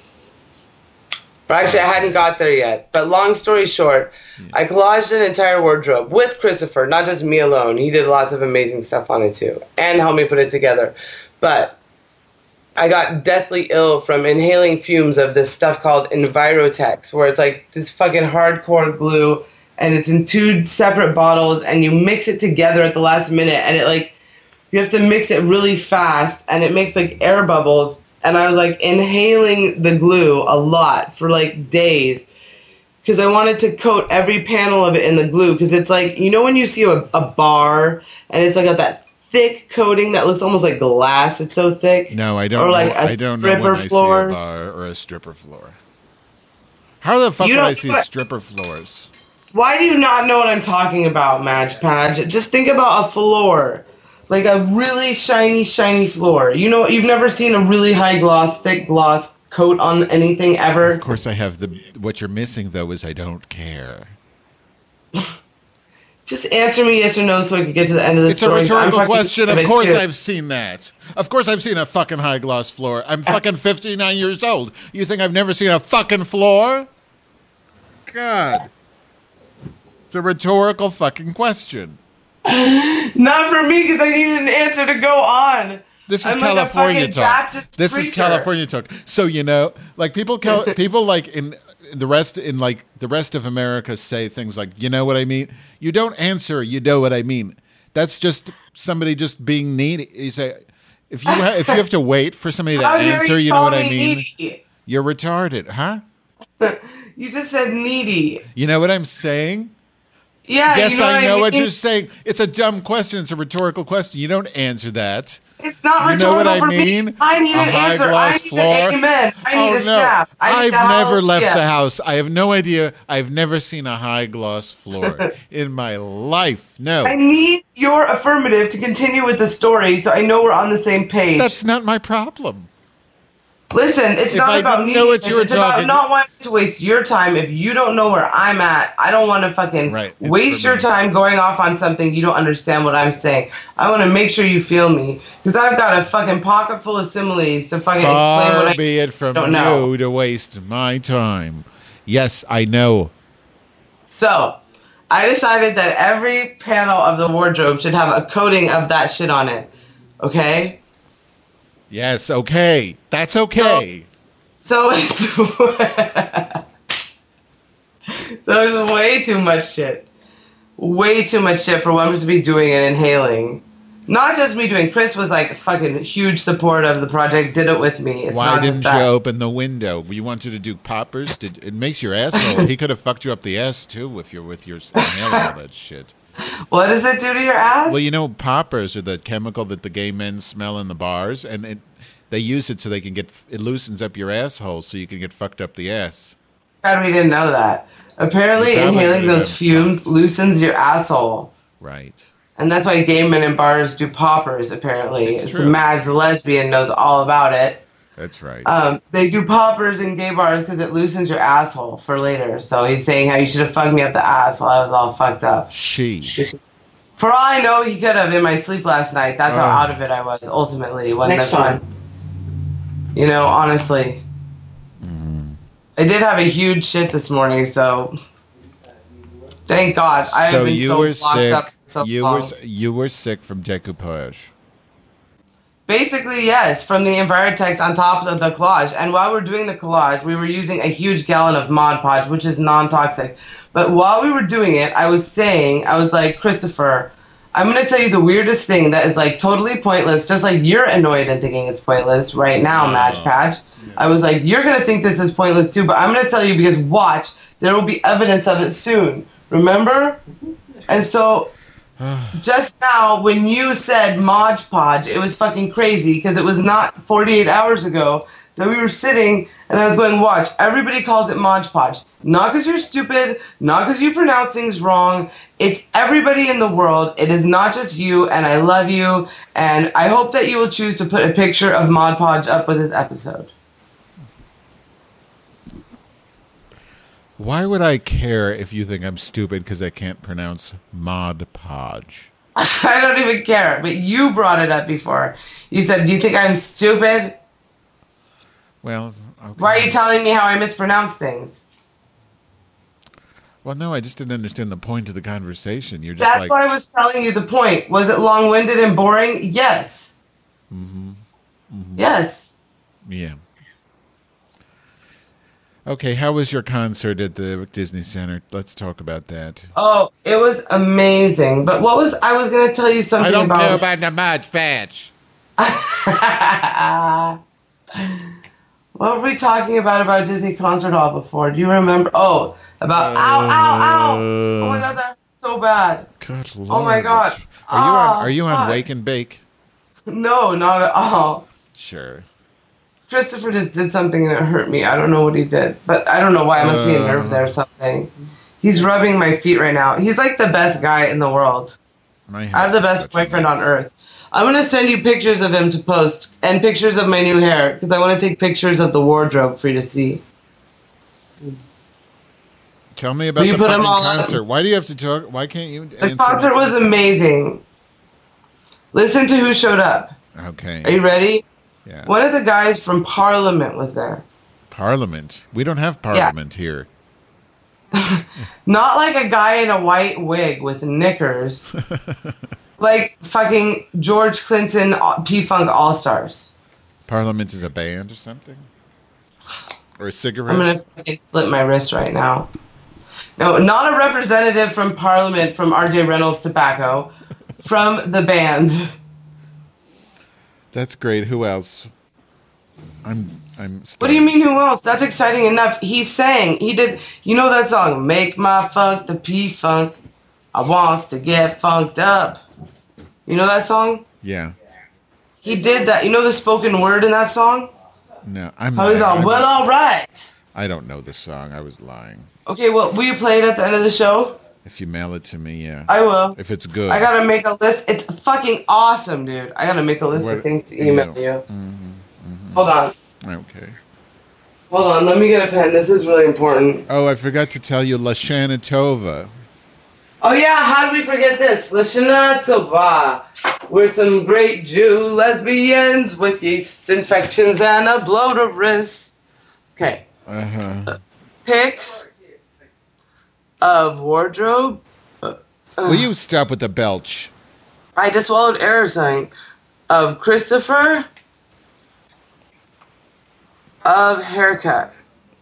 Or actually, I hadn't got there yet. But long story short, I collaged an entire wardrobe with Christopher, not just me alone. He did lots of amazing stuff on it too, and helped me put it together. But I got deathly ill from inhaling fumes of this stuff called Envirotex, where it's like this fucking hardcore glue, and it's in two separate bottles, and you mix it together at the last minute, and it like, you have to mix it really fast, and it makes like air bubbles, and I was like inhaling the glue a lot for like days, because I wanted to coat every panel of it in the glue, because it's like, you know when you see a, a bar, and it's like got that thick coating that looks almost like glass. It's so thick. No, I don't. Or like know, a I don't stripper know when floor. I see a bar or a stripper floor. How the fuck You would don't- I see but- stripper floors? Why do you not know what I'm talking about, Madge Padge? Just think about a floor. Like a really shiny, shiny floor. You know, you've never seen a really high gloss, thick gloss coat on anything ever. Of course, I have the. What you're missing though is I don't care. Just answer me yes or no so I can get to the end of the It's a story. I'm rhetorical fucking question. sick Of it, course too. I've seen that. Of course I've seen a fucking high gloss floor. I'm fucking fifty-nine years old. You think I've never seen a fucking floor? God. It's a rhetorical fucking question. Not for me, because I need an answer to go on. This is I'm like a California fucking talk. Baptist This is preacher. California talk. So you know, like people, cal- people like in the rest in like the rest of America say things like, "You know what I mean." You don't answer. You know what I mean. That's just somebody just being needy. You say, if you ha- if you have to wait for somebody to How dare answer, you know call what I me mean. Needy? You're retarded, huh? You just said needy. You know what I'm saying? Yeah, Yes, you know I what know I what mean? you're saying. It's a dumb question. It's a rhetorical question. You don't answer that. It's not You know what rhetorical I for mean? me. I need A an answer. I high-gloss need floor. an amen. I need Oh, a no. snap. I need I've a never hallelujah. left the house. I have no idea. I've never seen a high gloss floor in my life. No. I need your affirmative to continue with the story so I know we're on the same page. That's not my problem. Listen, it's If not I about didn't me. know what you were It's about talking- not wanting to waste your time. If you don't know where I'm at, I don't want to fucking Right, it's waste for your me. time going off on something you don't understand what I'm saying. I want to make sure you feel me. Because I've got a fucking pocket full of similes to fucking explain what Far I be it from don't know. you to waste my time. Yes, I know. So, I decided that every panel of the wardrobe should have a coating of that shit on it. Okay? Yes, okay. That's okay. So it's, so it's way too much shit. Way too much shit for one to be doing and inhaling. Not just me doing. Chris was like fucking huge support of the project. Did it with me. It's Why not didn't just you that. open the window? You wanted to do poppers? Did, it makes your asshole. He could have fucked you up the ass too if you're with your inhaling all that shit. What does it do to your ass? Well, you know, poppers are the chemical that the gay men smell in the bars, and it, they use it so they can get it loosens up your asshole, so you can get fucked up the ass. God, we didn't know that. Apparently, You probably inhaling would've those been fumes fucked. loosens your asshole. Right. And that's why gay men in bars do poppers, apparently. It's It's true. Madge, the lesbian, knows all about it. That's right. Um, they do poppers in gay bars because it loosens your asshole for later. So he's saying how you should have fucked me up the ass while I was all fucked up. she. For all I know, he could have in my sleep last night. That's how Oh. out of it I was, ultimately. It wasn't Next that fun. You know, honestly. Mm-hmm. I did have a huge shit this morning, so thank God. I so have been you so were locked sick. up for so You long. were you were sick from decoupage. Basically, yes, from the Envirotex on top of the collage. And while we're doing the collage, we were using a huge gallon of Mod Podge, which is non-toxic. But while we were doing it, I was saying, I was like, Christopher, I'm going to tell you the weirdest thing that is like totally pointless, just like you're annoyed and thinking it's pointless right now, Madge Patch. I was like, you're going to think this is pointless too, but I'm going to tell you because watch, there will be evidence of it soon. Remember? And so just now, when you said Mod Podge, it was fucking crazy because it was not forty-eight hours ago that we were sitting and I was going, watch, everybody calls it Mod Podge. Not because you're stupid, not because you pronounce things wrong. It's everybody in the world. It is not just you, and I love you. And I hope that you will choose to put a picture of Mod Podge up with this episode. Why would I care if you think I'm stupid because I can't pronounce Mod Podge? I don't even care, but you brought it up before. You said, do you think I'm stupid? Well, okay. Why are you telling me how I mispronounce things? Well, no, I just didn't understand the point of the conversation. You're just That's like, why I was telling you the point. Was it long-winded and boring? Yes. mm-hmm, mm-hmm. Yes. Yeah. Okay, how was your concert at the Disney Center? Let's talk about that. Oh, it was amazing. But what was I was going to tell you something I don't about? care about the Mod Patch. What were we talking about about Disney Concert Hall before? Do you remember? Oh, about uh, ow, ow, ow! Oh my god, that's so bad. Good Lord. Oh my god. Are you oh, on? Are you on fuck. Wake and Bake? No, not at all. Sure. Christopher just did something and it hurt me. I don't know what he did, but I don't know why. I must uh, be a nerve there or something. He's rubbing my feet right now. He's like the best guy in the world. I have the best boyfriend on earth. I'm going to send you pictures of him to post and pictures of my new hair because I want to take pictures of the wardrobe for you to see. Tell me about the fucking concert. On? Why do you have to talk? Why can't you? The concert was amazing. Listen to who showed up. Okay. Are you ready? Yeah. One of the guys from Parliament was there. Parliament? We don't have Parliament yeah. here. Not like a guy in a white wig with knickers. Like fucking George Clinton P-Funk All-Stars. Parliament is a band or something? Or a cigarette? I'm going to fucking slit my wrist right now. No, not a representative from Parliament from R J Reynolds Tobacco. From the band. That's great. Who else? I'm I'm stunned. What do you mean who else? That's exciting enough. He sang. He did. You know that song, Make My Funk the P-Funk. I wants to get funked up. You know that song? Yeah. He did that. You know the spoken word in that song? No, I'm I was on, well, all right. I don't know this song. I was lying. Okay, well, will you play it at the end of the show? If you mail it to me, yeah. I will. If it's good. I gotta make a list. It's fucking awesome, dude. I gotta make a list what, of things to email you. Mm-hmm, mm-hmm. Hold on. Okay. Hold on, let me get a pen. This is really important. Oh, I forgot to tell you Lashana Tova. Oh yeah, how did we forget this? Lashana Tova. We're some great Jew lesbians with yeast infections and a bloated wrist. Okay. Uh-huh. Pics of wardrobe. Uh, Will you stop with the belch? I just swallowed air or something. Of Christopher. Of haircut.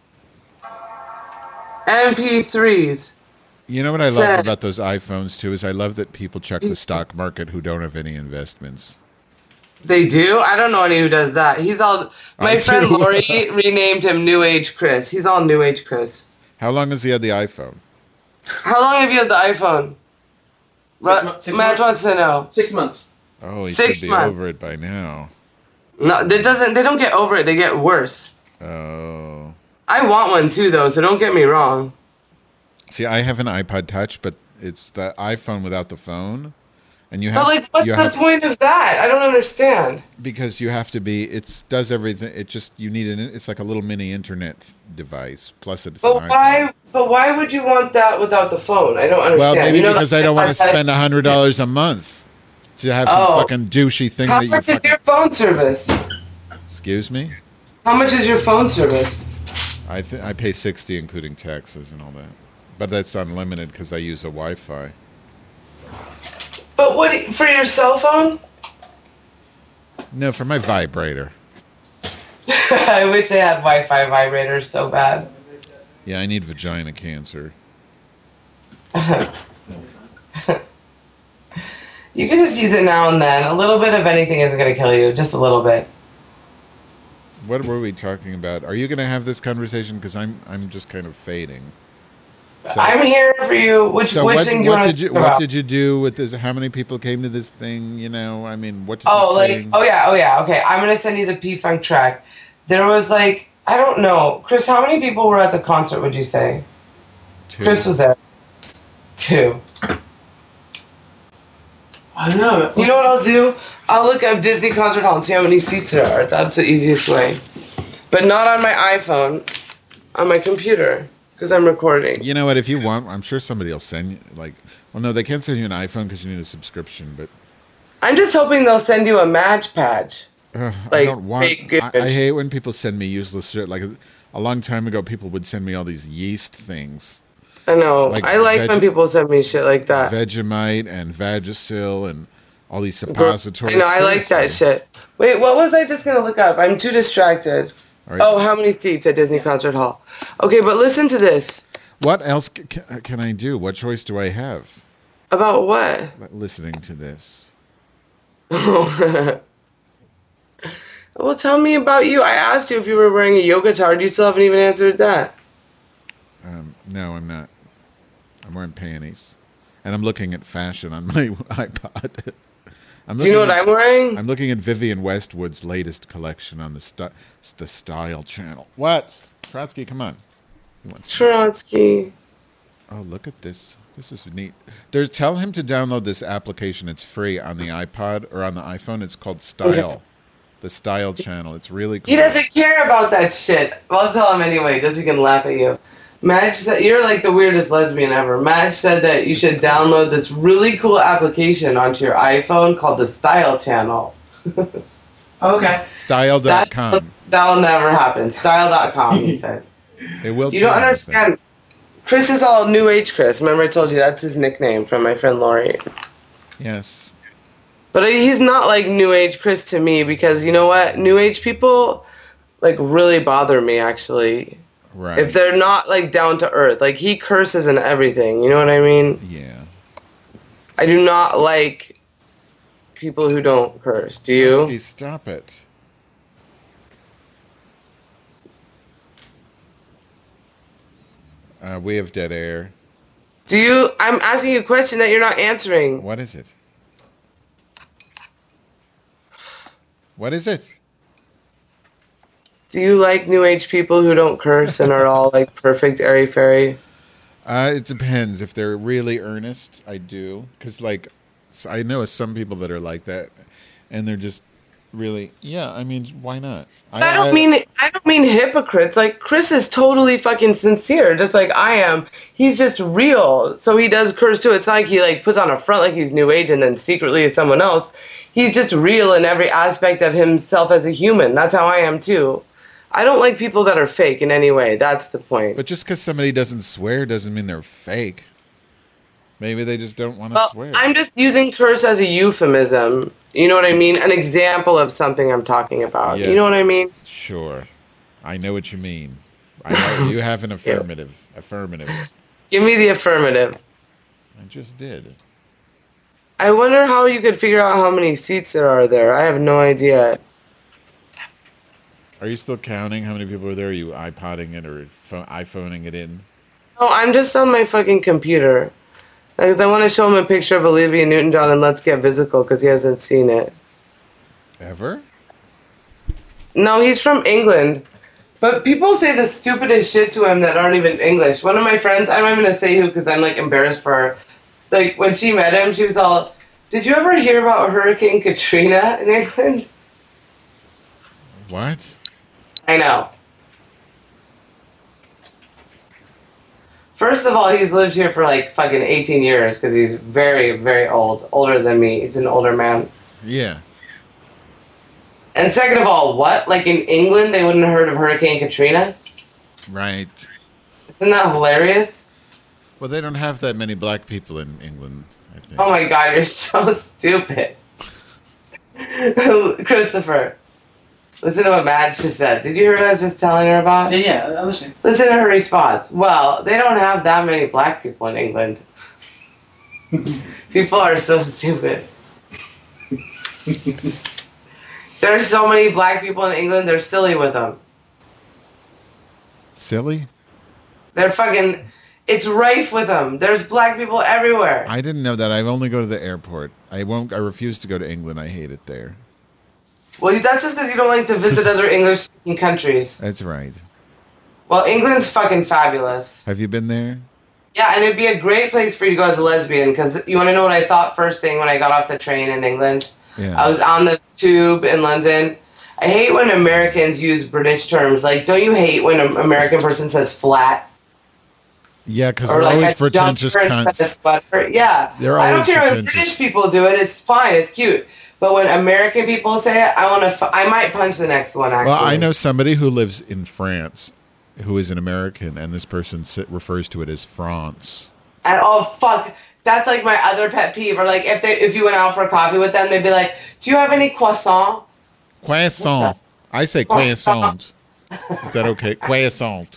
M P threes. You know what I love Set. about those iPhones too is I love that people check the stock market who don't have any investments. They do? I don't know any who does that. He's all my I friend do. Lori renamed him New Age Chris. He's all New Age Chris. How long has he had the iPhone? How long have you had the iPhone? Six, mo- six Matt wants to know. Six months. Oh, he Six should be months. over it by now. No, it doesn't. They don't get over it. They get worse. Oh. I want one too, though. So don't get me wrong. See, I have an iPod Touch, but it's the iPhone without the phone, and you have. But like, what's the have, point of that? I don't understand. Because you have to be. It does everything. It just you need an. It's like a little mini internet device. Plus, it's. But why? iPhone. But why would you want that without the phone? I don't understand. Well, maybe you know, because I don't want to spend a hundred dollars a month to have some oh. fucking douchey thing How that you. How much fucking... is your phone service? Excuse me. How much is your phone service? I th- I pay sixty, including taxes and all that. But that's unlimited because I use a Wi-Fi. But what for your cell phone? No, for my vibrator. I wish they had Wi-Fi vibrators so bad. Yeah, I need vagina cancer. You can just use it now and then. A little bit of anything isn't going to kill you. Just a little bit. What were we talking about? Are you going to have this conversation? Because I'm I'm just kind of fading. So, I'm here for you. Which so which what, thing do you what want did to you talk What about? did you do with this? How many people came to this thing? You know, I mean, what did oh, you like, sing? oh yeah, oh yeah, okay. I'm gonna send you the P-Funk track. There was like, I don't know, Chris. How many people were at the concert? Would you say? Two. Chris was there. Two. I don't know. You know what I'll do? I'll look up Disney Concert Hall and see how many seats there are. That's the easiest way. But not on my iPhone, on my computer, because I'm recording. You know what? If you want, I'm sure somebody will send you, like, well, no, they can't send you an iPhone because you need a subscription, but... I'm just hoping they'll send you a Madge Patch. Uh, like, I don't want... I, I hate when people send me useless shit. Like, a, a long time ago, people would send me all these yeast things. I know. Like I like veg- when people send me shit like that. Vegemite and Vagisil and all these suppositories. I know, I like that shit. Wait, what was I just gonna look up? I'm too distracted. Right. Oh, how many seats at Disney Concert Hall? Okay, but listen to this. What else c- c- can I do? What choice do I have? About what? Listening to this. Well, tell me about you. I asked you if you were wearing a yoga towel. You still haven't even answered that. Um, no, I'm not. I'm wearing panties. And I'm looking at fashion on my iPod. I'm Do you know what at, I'm wearing? I'm looking at Vivienne Westwood's latest collection on the stu- the Style channel. What? Trotsky, come on. Trotsky. Oh, look at this. This is neat. There's tell him to download this application. It's free on the iPod or on the iPhone. It's called Style. Okay. The Style channel. It's really cool. He doesn't care about that shit. Well, I'll tell him anyway, just so he can laugh at you. Madge said, you're like the weirdest lesbian ever. Madge said that you should download this really cool application onto your iPhone called the Style channel. Okay. Style dot com. That'll never happen. Style dot com, he said. It will. You don't try, understand. Chris is all New Age Chris. Remember I told you that's his nickname from my friend Lori. Yes. But he's not like New Age Chris to me because you know what? New Age people like really bother me actually. Right. If they're not like down to earth. Like he curses and everything. You know what I mean? Yeah. I do not like people who don't curse. Do you? Trotsky, stop it. Uh, we have dead air. Do you? I'm asking you a question that you're not answering. What is it? What is it? Do you like New Age people who don't curse and are all like perfect airy fairy? Uh, it depends. If they're really earnest, I do. Because, like, so I know some people that are like that, and they're just really, yeah, I mean, why not? I, I don't mean I don't mean hypocrites. Like, Chris is totally fucking sincere, just like I am. He's just real. So he does curse, too. It's not like he, like, puts on a front like he's New Age and then secretly is someone else. He's just real in every aspect of himself as a human. That's how I am, too. I don't like people that are fake in any way. That's the point. But just because somebody doesn't swear doesn't mean they're fake. Maybe they just don't want to well, swear. I'm just using curse as a euphemism. You know what I mean? An example of something I'm talking about. Yes. You know what I mean? Sure. I know what you mean. I know you have an affirmative. Affirmative. Give me the affirmative. I just did. I wonder how you could figure out how many seats there are there. I have no idea. Are you still counting how many people are there? Are you iPodding it or pho- iPhoning it in? No, I'm just on my fucking computer. Like, I want to show him a picture of Olivia Newton-John and Let's Get Physical because he hasn't seen it. Ever? No, he's from England. But people say the stupidest shit to him that aren't even English. One of my friends, I'm not even going to say who because I'm like embarrassed for her. Like, when she met him, she was all, did you ever hear about Hurricane Katrina in England? What? I know. First of all, he's lived here for like fucking eighteen years because he's very, very old. Older than me. He's an older man. Yeah. And second of all, what? Like in England, they wouldn't have heard of Hurricane Katrina? Right. Isn't that hilarious? Well, they don't have that many black people in England, I think. Oh my god, you're so stupid. Christopher, listen to what Madge just said. Did you hear what I was just telling her about? Yeah, yeah, I'm listening. Listen to her response. Well, they don't have that many black people in England. People are so stupid. There are so many black people in England, they're silly with them. Silly? They're fucking... It's rife with them. There's black people everywhere. I didn't know that. I only go to the airport. I won't. I refuse to go to England. I hate it there. Well, that's just because you don't like to visit other English-speaking countries. That's right. Well, England's fucking fabulous. Have you been there? Yeah, and it'd be a great place for you to go as a lesbian, because you want to know what I thought first thing when I got off the train in England? Yeah. I was on the tube in London. I hate when Americans use British terms. Like, don't you hate when an American person says flat? Yeah, because Or they're like always a pretentious jumper instead of cunts. sweater. Yeah. They're I don't always care when pretentious. British people do it. It's fine. It's cute. But when American people say it, I want to. F- I might punch the next one. Actually. Well, I know somebody who lives in France, who is an American, and this person si- refers to it as France. And oh fuck, That's like my other pet peeve. Or like if they if you went out for coffee with them, they'd be like, "Do you have any croissant?" Croissant. I say croissant. Is that okay? Croissant.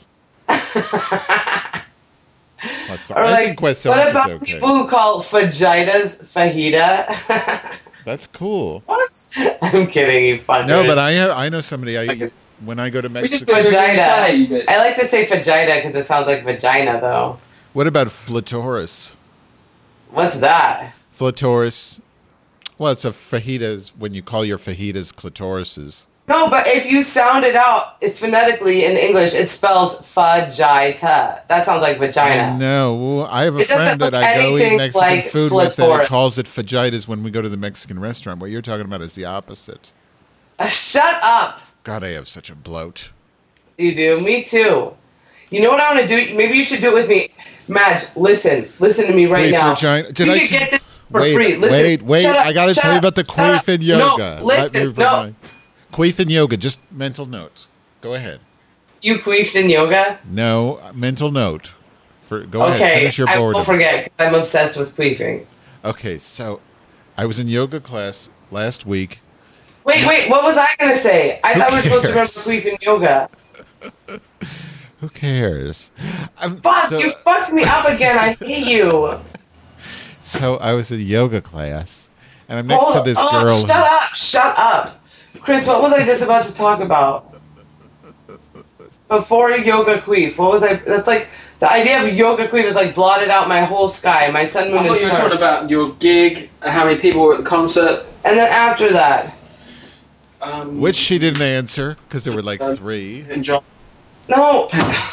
Or I like, think croissant what is about okay. people who call fajitas fajita? That's cool. What? I'm kidding, you fuckers. No, but I have, I know somebody. I when I go to We just Mexico. go Vagina. say, but- I like to say fajita because it sounds like vagina, though. What about flatoris? What's that? Flatoris. Well, it's a fajitas when you call your fajitas clitorises. No, but if you sound it out, it's phonetically in English, it spells fajita. That sounds like vagina. No, I have a It doesn't friend that look I go eat anything Mexican like food with that flatoris. he calls it fajitas when we go to the Mexican restaurant. What you're talking about is the opposite. Uh, shut up. God, I have such a bloat. You do. Me too. You know what I want to do? Maybe you should do it with me. Madge, listen. Listen to me right Queef now. vagina- Did you I could t- get this for wait, free. Listen. wait, wait! Shut up, I got to shut tell you up, about the shut queef up. and yoga. No, Let listen. me No. provide- Queef and yoga. Just mental note. Go ahead. You queefed in yoga? No, mental note. For go ahead. Okay. Finish your I boredom. won't forget because I'm obsessed with queefing. Okay, so I was in yoga class last week. Wait, wait. What was I going to say? I Who thought we were supposed to remember cares? queefing yoga. Who cares? I'm- Fuck, so, you fucked me up again. I hate you. so I was in yoga class, and I'm next Hold to this oh, girl. Shut up. Shut up. Chris, what was I just about to talk about? Before yoga queef. What was I? That's like, the idea of yoga queef is like blotted out my whole sky, my sun, moon, I thought and you were stars. talking about your gig and how many people were at the concert. And then after that, Um, Which she didn't answer because there were like three. and John. no.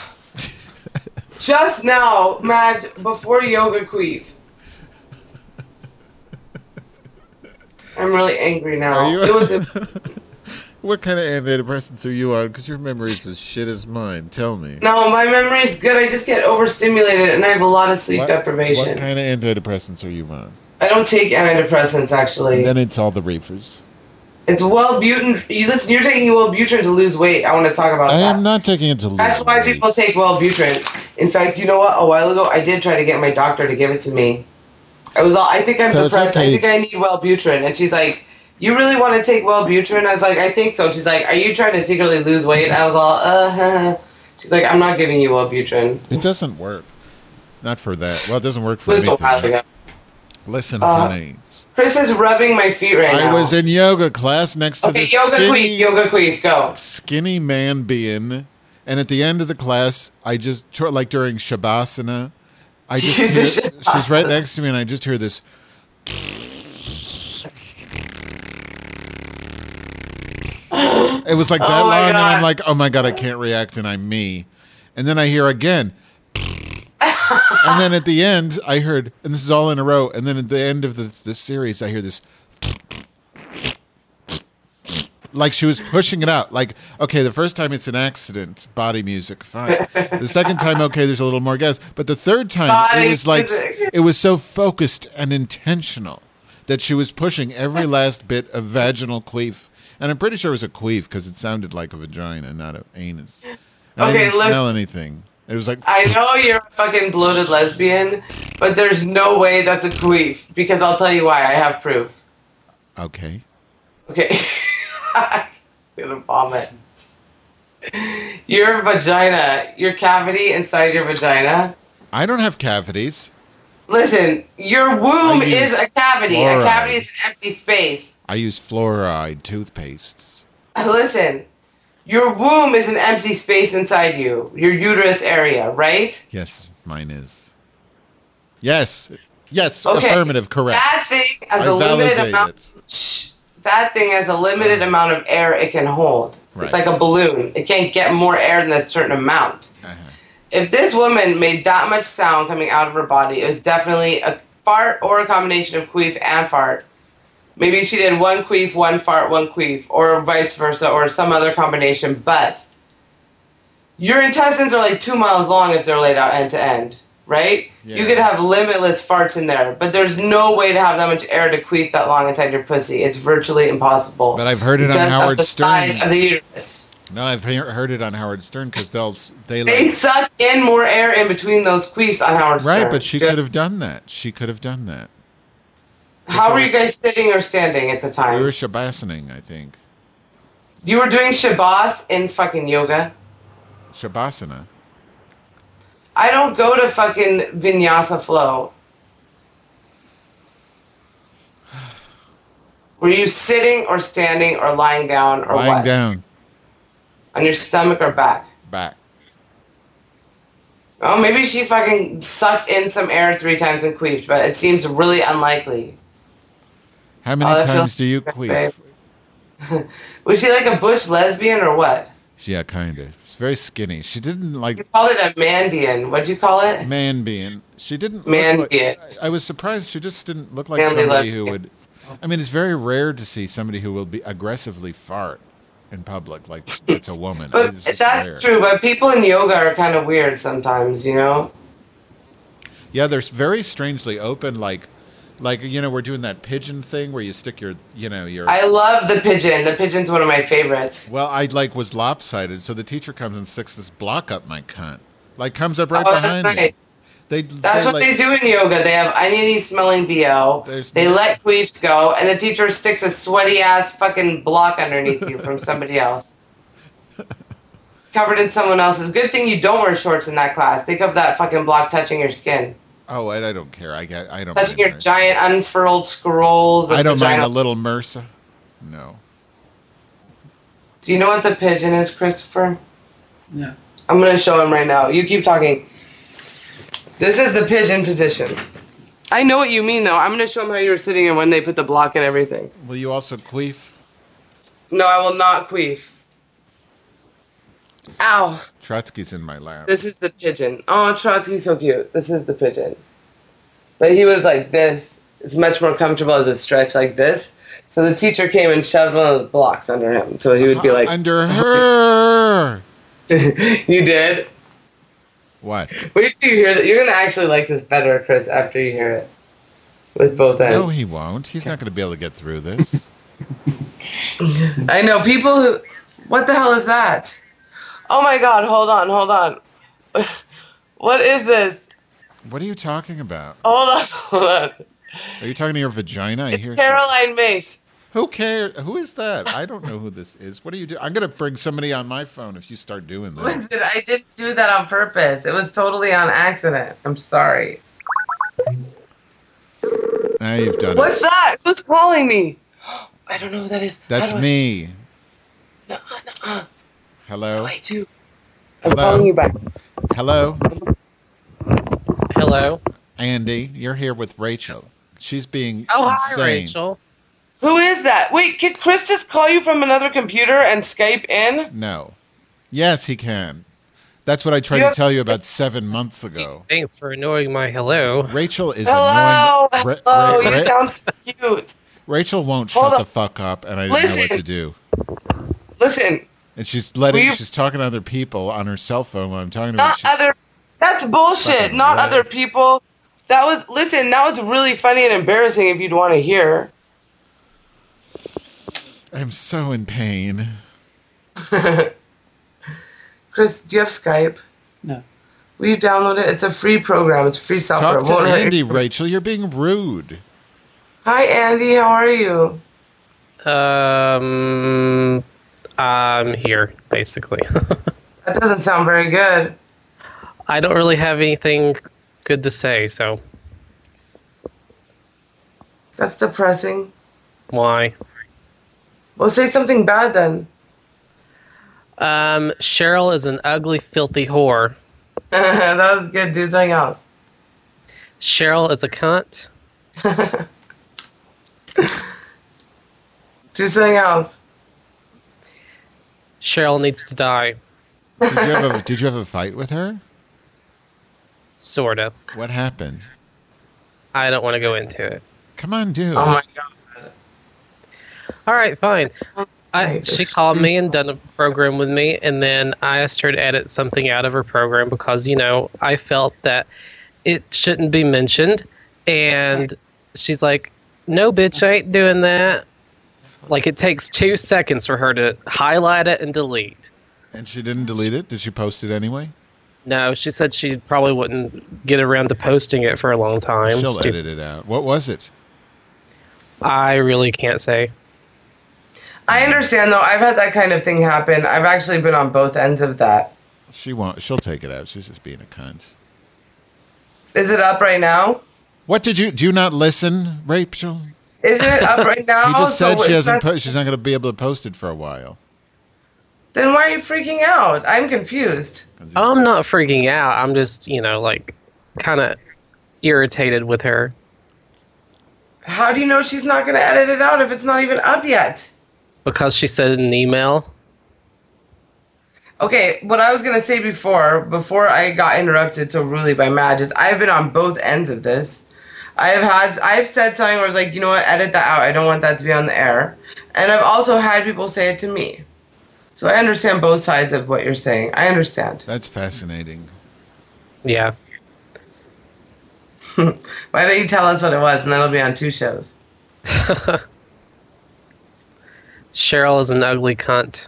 Just now, Madge, before yoga queef. I'm really angry now. Are you? It was a, What kind of antidepressants are you on? Because your memory is as shit as mine. Tell me. no, my memory's good. I just get overstimulated and I have a lot of sleep What, deprivation. what kind of antidepressants are you on? I don't take antidepressants, actually. And then it's all the reefers. It's Wellbutrin. You listen. You're taking Wellbutrin to lose weight. I want to talk about I that. am not taking it to lose That's why weight. people take Wellbutrin. In fact, you know what? A while ago, I did try to get my doctor to give it to me. I was all, I think I'm So it's depressed. okay. I think I need Wellbutrin. And she's like, you really want to take Wellbutrin? I was like, I think so. She's like, are you trying to secretly lose weight? And I was all, uh. She's like, I'm not giving you Wellbutrin. It doesn't work. Not for that. Well, it doesn't work It for was a while anything. ago. Listen, Uh, honey. Chris is rubbing my feet right I now. was in yoga class next to Okay, this yoga skinny, queef, yoga queef, go. skinny man being, and at the end of the class, I just tr- like during shavasana, I just hear, she's right next to me, and I just hear this. It was like that Oh my long, and God. I'm like, oh my god, I can't react, and I'm me. And then I hear again. And then at the end, I heard, and this is all in a row. And then at the end of the, this series, I hear this, like she was pushing it out. Like, okay, the first time it's an accident, body music, fine. The second time, okay, there's a little more gas. But the third time, Body it was like, music. it was so focused and intentional that she was pushing every last bit of vaginal queef. And I'm pretty sure it was a queef because it sounded like a vagina, not an anus. And I Okay, didn't let's- smell anything. It was like, I know you're a fucking bloated lesbian, but there's no way that's a queef because I'll tell you why. I have proof. okay. Okay. I'm gonna vomit. Your vagina, your cavity inside your vagina. I don't have cavities. Listen, your womb I use is a cavity. fluoride. A cavity is an empty space. I use fluoride toothpastes. Listen, your womb is an empty space inside you, your uterus area, right? Yes, mine is. Yes. Yes, Okay. affirmative, correct. That thing has I a limited validate amount. it. Shh. That thing has a limited amount of air it can hold. Right. It's like a balloon. It can't get more air than a certain amount. Uh-huh. If this woman made that much sound coming out of her body, it was definitely a fart or a combination of queef and fart. Maybe she did one queef, one fart, one queef, or vice versa, or some other combination. But your intestines are like two miles long if they're laid out end to end, right? Yeah. You could have limitless farts in there, but there's no way to have that much air to queef that long inside your pussy. It's virtually impossible. But I've heard it on because Howard of the Stern. size of the uterus. No, I've he- heard it on Howard Stern because they'll s- they They like suck in more air in between those queefs on Howard Stern. right, but she Just- could have done that. She could have done that. How were you guys sitting or standing at the time? We were shabasaning, I think. You were doing Shabas in fucking yoga. Shabasana. I don't go to fucking Vinyasa flow. Were you sitting or standing or lying down or Lying what? down, On your stomach or back? back. Oh, maybe she fucking sucked in some air three times and queefed, but it seems really unlikely. How many Oh, that times feels do you good, queef? babe. Was she like a butch lesbian or what? Yeah, kind of. She's very skinny. She didn't You like called it a Mandian. What'd you call it? man being. She didn't. Man look like, being. I was surprised. She just didn't look like Manly somebody who lesbian. would. I mean, it's very rare to see somebody who will be aggressively fart in public like it's a woman. But It's just that's rare. true. But people in yoga are kind of weird sometimes, you know? Yeah, they're very strangely open. Like, like you know, we're doing that pigeon thing where you stick your, you know, your. I love the pigeon. The pigeon's one of my favorites. Well, I like was lopsided, so the teacher comes and sticks this block up my cunt. Like comes up Oh, right that's behind me. nice. They That's they, what like, they do in yoga. They have oniony smelling B O. There's They no- let queefs go, and the teacher sticks a sweaty ass fucking block underneath you from somebody else. Covered in someone else's. Good thing you don't wear shorts in that class. Think of that fucking block touching your skin. Oh, I, I don't care. I get. I don't. Touching mind your her. giant unfurled scrolls. Of I don't mind vagina- a little MRSA. No. Do you know what the pigeon is, Christopher? Yeah. I'm going to show him right now. You keep talking. This is the pigeon position. I know what you mean, though. I'm going to show him how you were sitting and when they put the block and everything. Will you also queef? No, I will not queef. Ow. Trotsky's in my lap. This is the pigeon. Oh, Trotsky's so cute. This is the pigeon. But he was like this. It's much more comfortable as a stretch like this. So the teacher came and shoved one of those blocks under him. So he would be like, Under her. you did? What? Wait till you hear that. You're going to actually like this better, Chris, after you hear it. With both ends. No, he won't. He's not going to be able to get through this. I know. People who... What the hell is that? Oh my god, hold on, hold on. What is this? What are you talking about? Hold on, hold on. Are you talking to your vagina? I It's hear. Caroline Mace. Who cares? Who is that? I don't know who this is. What are you doing? I'm going to bring somebody on my phone if you start doing this. Listen, I didn't do that on purpose. It was totally on accident. I'm sorry. Now you've done What's it. that? Who's calling me? I don't know who that is. That's How do I- me. No, no, Hello? I do. I'm Hello? calling you back. Hello? Hello. Andy, you're here with Rachel. She's being Oh, hi, insane. Rachel. Who is that? Wait, can Chris just call you from another computer and Skype in? No. Yes, he can. That's what I tried You to have- tell you about seven months ago. Thanks for annoying my hello. Rachel is Hello, annoying. Ra- hello. Ra- You Ra- sound so cute. Rachel won't Hold shut on. the fuck up, and I didn't know what Listen. to do. Listen, And she's letting, Will you- she's talking to other people on her cell phone while I'm talking to her. not She- other. That's bullshit. Fucking Not right. other people. That was listen. That was really funny and embarrassing. If you'd want to hear. I'm so in pain. Chris, do you have Skype? No. Will you download it? It's a free program. It's free software. Talk It to won't hurt Andy, you. Rachel. You're being rude. Hi, Andy. How are you? Um, I'm here, basically. That doesn't sound very good. I don't really have anything good to say, so That's depressing. why? Well, say something bad then. Um, Cheryl is an ugly, filthy whore. That was good. Do something else. Cheryl is a cunt. Do something else. Cheryl needs to die. Did you have a, did you have a fight with her? Sort of. What happened? I don't want to go into it. Come on, do. Oh my god. All right, fine. I, Right, she it's called free. me and done a program with me, and then I asked her to edit something out of her program because, you know, I felt that it shouldn't be mentioned. And she's like, no, bitch, I ain't doing that. Like, it takes two seconds for her to highlight it and delete. And she didn't delete it? Did she post it anyway? No, she said she probably wouldn't get around to posting it for a long time. She'll Stu- edit it out. What was it? I really can't say. I understand, though. I've had that kind of thing happen. I've actually been on both ends of that. She won't. She'll take it out. She's just being a cunt. Is it up right now? What did you... Do you not listen, Rachel? Isn't it up right now? He just said So she it's hasn't. not- Po- she's not going to be able to post it for a while. Then why are you freaking out? I'm confused. I'm not freaking out. I'm just, you know, like, kind of irritated with her. How do you know she's not going to edit it out if it's not even up yet? Because she said in an email. Okay, what I was going to say before, before I got interrupted so rudely by Madge, is I've been on both ends of this. I've had, I've said something where I was like, you know what, edit that out. I don't want that to be on the air. And I've also had people say it to me. So I understand both sides of what you're saying. I understand. That's fascinating. Yeah. Why don't you tell us what it was, and then it'll be on two shows. Cheryl is an ugly cunt.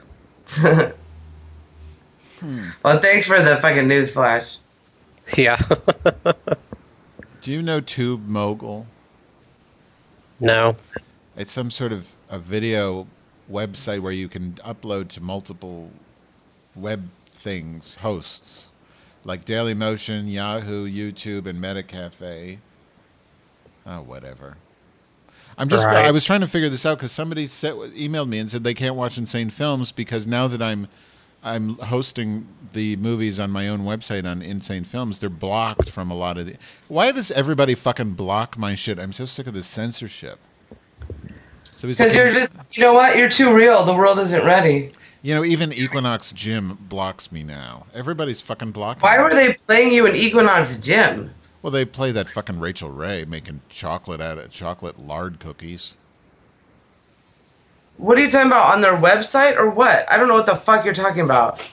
Well, thanks for the fucking news flash. Yeah. Do you know Tube Mogul? No. It's some sort of a video website where you can upload to multiple web things, hosts, like Dailymotion, Yahoo, YouTube, and Metacafe. Oh, whatever. I'm just. Right. I was trying to figure this out because somebody said, emailed me and said they can't watch Insane Films because now that I'm, I'm hosting the movies on my own website on Insane Films, they're blocked from a lot of the. Why does everybody fucking block my shit? I'm so sick of this censorship. So he's Because like, you're just, you know what? You're too real. The world isn't ready. You know, even Equinox Gym blocks me now. Everybody's fucking blocking Why me. were they playing you in Equinox Gym? Well, they play that fucking Rachel Ray making chocolate out of chocolate lard cookies. What are you talking about? On their website or what? I don't know what the fuck you're talking about.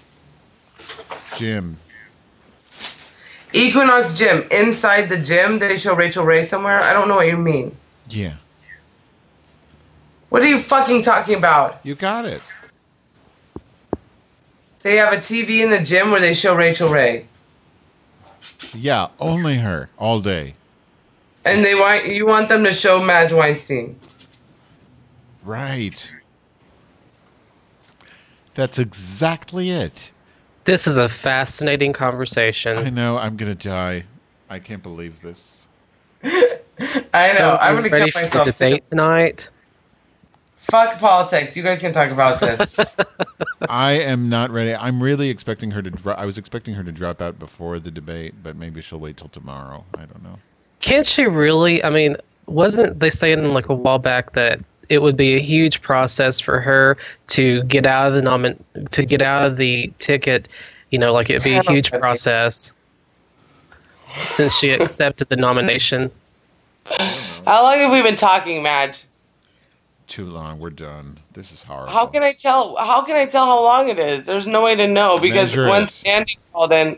Gym. Equinox Gym. Inside the gym, they show Rachel Ray somewhere? I don't know what you mean. Yeah. What are you fucking talking about? You got it. They have a T V in the gym where they show Rachel Ray. Yeah, only her. All day. And they want you want them to show Madge Weinstein. Right. That's exactly it. This is a fascinating conversation. I know, I'm going to die. I can't believe this. I know. So, I'm you gonna ready kill for the myself. debate too. tonight? Fuck politics. You guys can talk about this. I am not ready. I'm really expecting her to dro- I was expecting her to drop out before the debate, but maybe she'll wait till tomorrow. I don't know. Can't she really? I mean, wasn't they saying like a while back that it would be a huge process for her to get out of the nomin- to get out of the ticket? You know, like it'd be a huge process since she accepted the nomination. How long have we been talking, Madge? Too long. We're done. This is horrible. How can I tell? How can I tell how long it is? There's no way to know because Measure once it. Andy called in.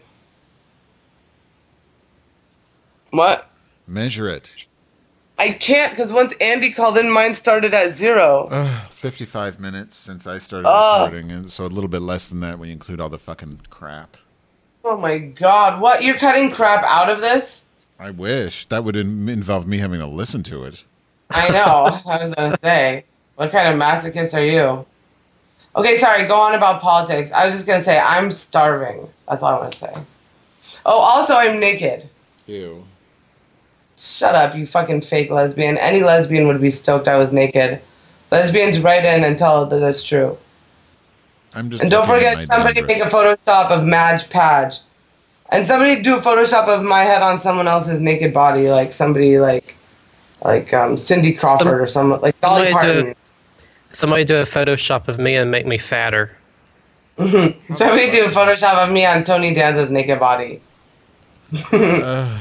What? Measure it. I can't because once Andy called in, mine started at zero. Ugh, fifty-five minutes since I started Ugh. recording, and so a little bit less than that when you include all the fucking crap. Oh my god! What? You're cutting crap out of this? I wish. That would in- involve me having to listen to it. I know. I was gonna say, what kind of masochist are you? Okay, sorry. Go on about politics. I was just gonna say I'm starving. That's all I want to say. Oh, also I'm naked. Ew. Shut up, you fucking fake lesbian. Any lesbian would be stoked I was naked. Lesbians write in and tell that it's true. I'm just And don't looking at forget, my somebody dandruff. make a Photoshop of Madge Padge. And somebody do a Photoshop of my head on someone else's naked body, like somebody like, like um, Cindy Crawford Some- or someone like Dolly somebody do- Parton. Somebody do a Photoshop of me and make me fatter. Somebody do a Photoshop of me on Tony Danza's naked body. Ugh.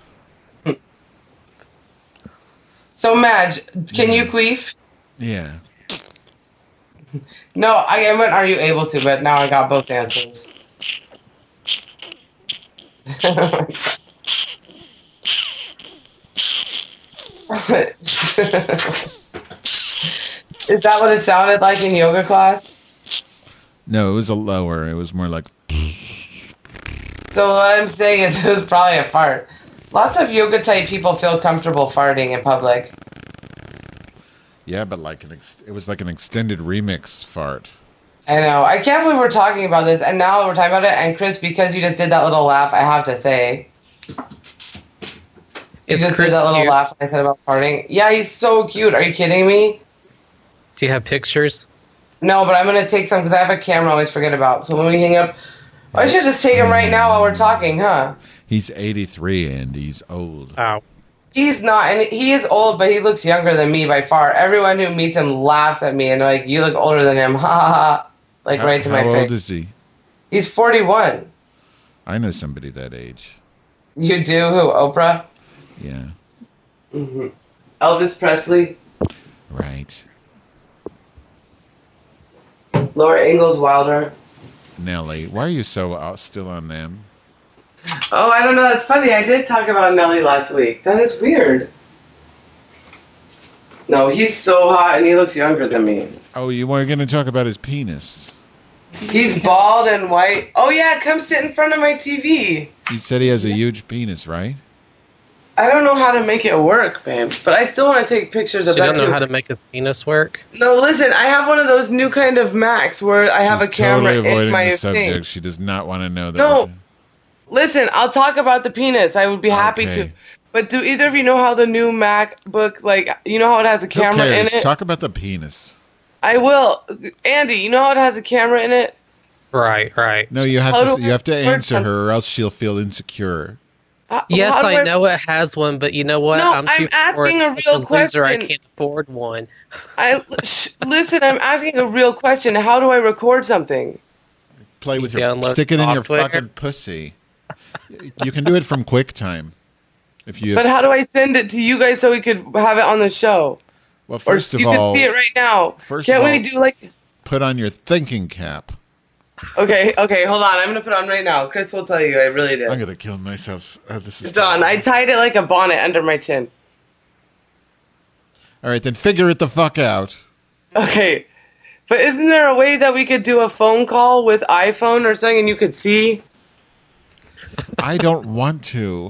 So Madge, can you queef? Yeah. No, I, I meant are you able to, but now I got both answers. Is that what it sounded like in yoga class? No, it was a lower. It was more like. So what I'm saying is it was probably a fart. Lots of yoga type people feel comfortable farting in public. Yeah, but like an ex- it was like an extended remix fart. I know. I can't believe we're talking about this, and now we're talking about it. And Chris, because you just did that little laugh, I have to say, you Is just Chris did that little cute? laugh I said about farting. Yeah, he's so cute. Are you kidding me? Do you have pictures? No, but I'm gonna take some because I have a camera I always forget about. So when we hang up, I should just take him right now while we're talking, huh? He's eighty-three and he's old. Oh. He's not, and he is old, but he looks younger than me by far. Everyone who meets him laughs at me and they're like, "You look older than him," ha ha ha, like How, right to how my old face. is he? He's forty-one. I know somebody that age. You do? Who? Oprah? Yeah. Mm-hmm. Elvis Presley? Right. Laura Ingalls Wilder? Nelly, why are you so out still on them? Oh, I don't know. That's funny. I did talk about Nelly last week. That is weird. No, he's so hot and he looks younger than me. Oh, you were going to talk about his penis. He's bald and white. Oh, yeah, come sit in front of my T V. You said he has a huge penis, right? I don't know how to make it work, babe, but I still want to take pictures of She that don't too. know how to make his penis work. No, listen, I have one of those new kind of Macs where I have She's a camera totally avoiding in my the subject. thing. She does not want to know that. No. we're- Listen, I'll talk about the penis. I would be happy Okay. to. But do either of you know how the new MacBook, like, you know how it has a Who camera in cares? it? Talk about the penis. I will. Andy, you know how it has a camera in it? Right, right. No, you have How to. do You have to I- answer her, or else she'll feel insecure. How- Yes, how do I know it has one, but you know what? No, I'm too I'm asking poor, a such real loser, I question. can't afford one. I sh- listen. I'm asking a real question. How do I record something? Play with You your. download Stick it in your software? fucking pussy. You can do it from QuickTime. If you. But how do I send it to you guys so we could have it on the show? well, Or first of you all, can see it right now. first Can't of we all- do like? put on your thinking cap. Okay, okay, hold on. I'm gonna put it on right now. Chris will tell you. I really did. I'm gonna kill myself. Oh, this is It's on. I tied it like a bonnet under my chin. All right, then figure it the fuck out. Okay. But isn't there a way that we could do a phone call with iPhone or something and you could see? I don't want to.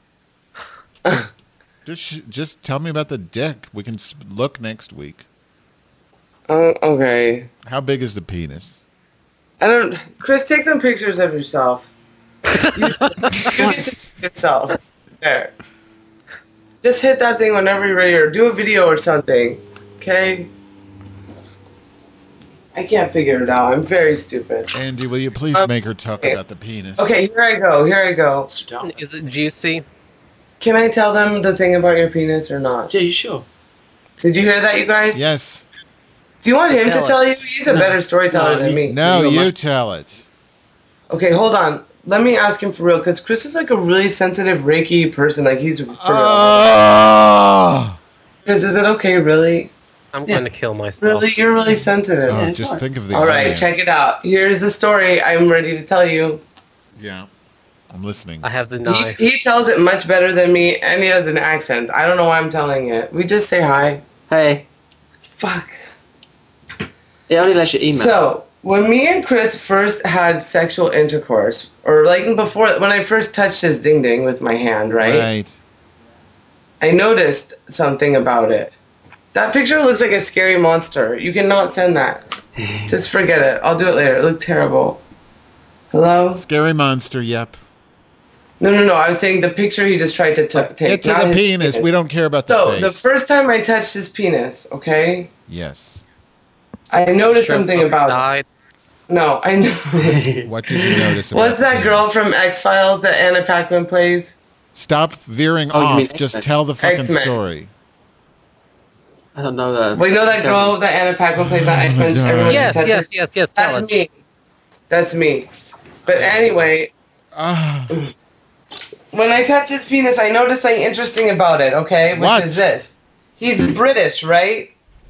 Just, just tell me about the dick. We can s- look next week. Oh, okay. How big is the penis? I don't. Chris, take some pictures of yourself. You, you get to yourself. There. Just hit that thing whenever you're ready, or do a video or something. Okay? I can't figure it out. I'm very stupid. Andy, will you please Um, make her talk okay. about the penis? Okay, here I go. Here I go. Is it juicy? Can I tell them the thing about your penis or not? Yeah, you sure? Did you hear that, you guys? Yes. Do you want him Tell to tell you? He's a No. better storyteller No, than you- me. No, You know you my- tell it. Okay, hold on. Let me ask him for real, because Chris is like a really sensitive Reiki person. Like he's sort of. Oh, Chris, is it okay? Really? I'm Yeah. going to kill myself. Really? You're really sensitive. oh it's just fine. think of the All right, audience. check it out. Here's the story. I'm ready to tell you. Yeah, I'm listening. I have the He, knife. he tells it much better than me, and he has an accent. I don't know why I'm telling it. We just say hi. Hey. Fuck. It only lets you email. So, when me and Chris first had sexual intercourse, or like before, when I first touched his ding ding with my hand, right? Right. I noticed something about it. That picture looks like a scary monster. You cannot send that. Just forget it. I'll do it later. It looked terrible. Hello? Scary monster. Yep. No, no, no. I was saying the picture he just tried to t- take. Get to not the his penis. We don't care about the So, face. the first time I touched his penis, okay? Yes. I noticed Sure, something fucking about it. died. No, I know. What did you notice? About What's the that penis? girl from X-Files that Anna Paquin plays? Stop veering Oh, you mean off. Just X-Men. tell the fucking X-Men. story. I don't know that. Well, you know that girl that Anna Paquin plays on X-Men? God. Everyone Yes, touches? yes, yes, yes. Tell That's us. me. That's me. But anyway, Ah, when I touched his penis, I noticed something interesting about it, okay? Which What? is this. He's British, right?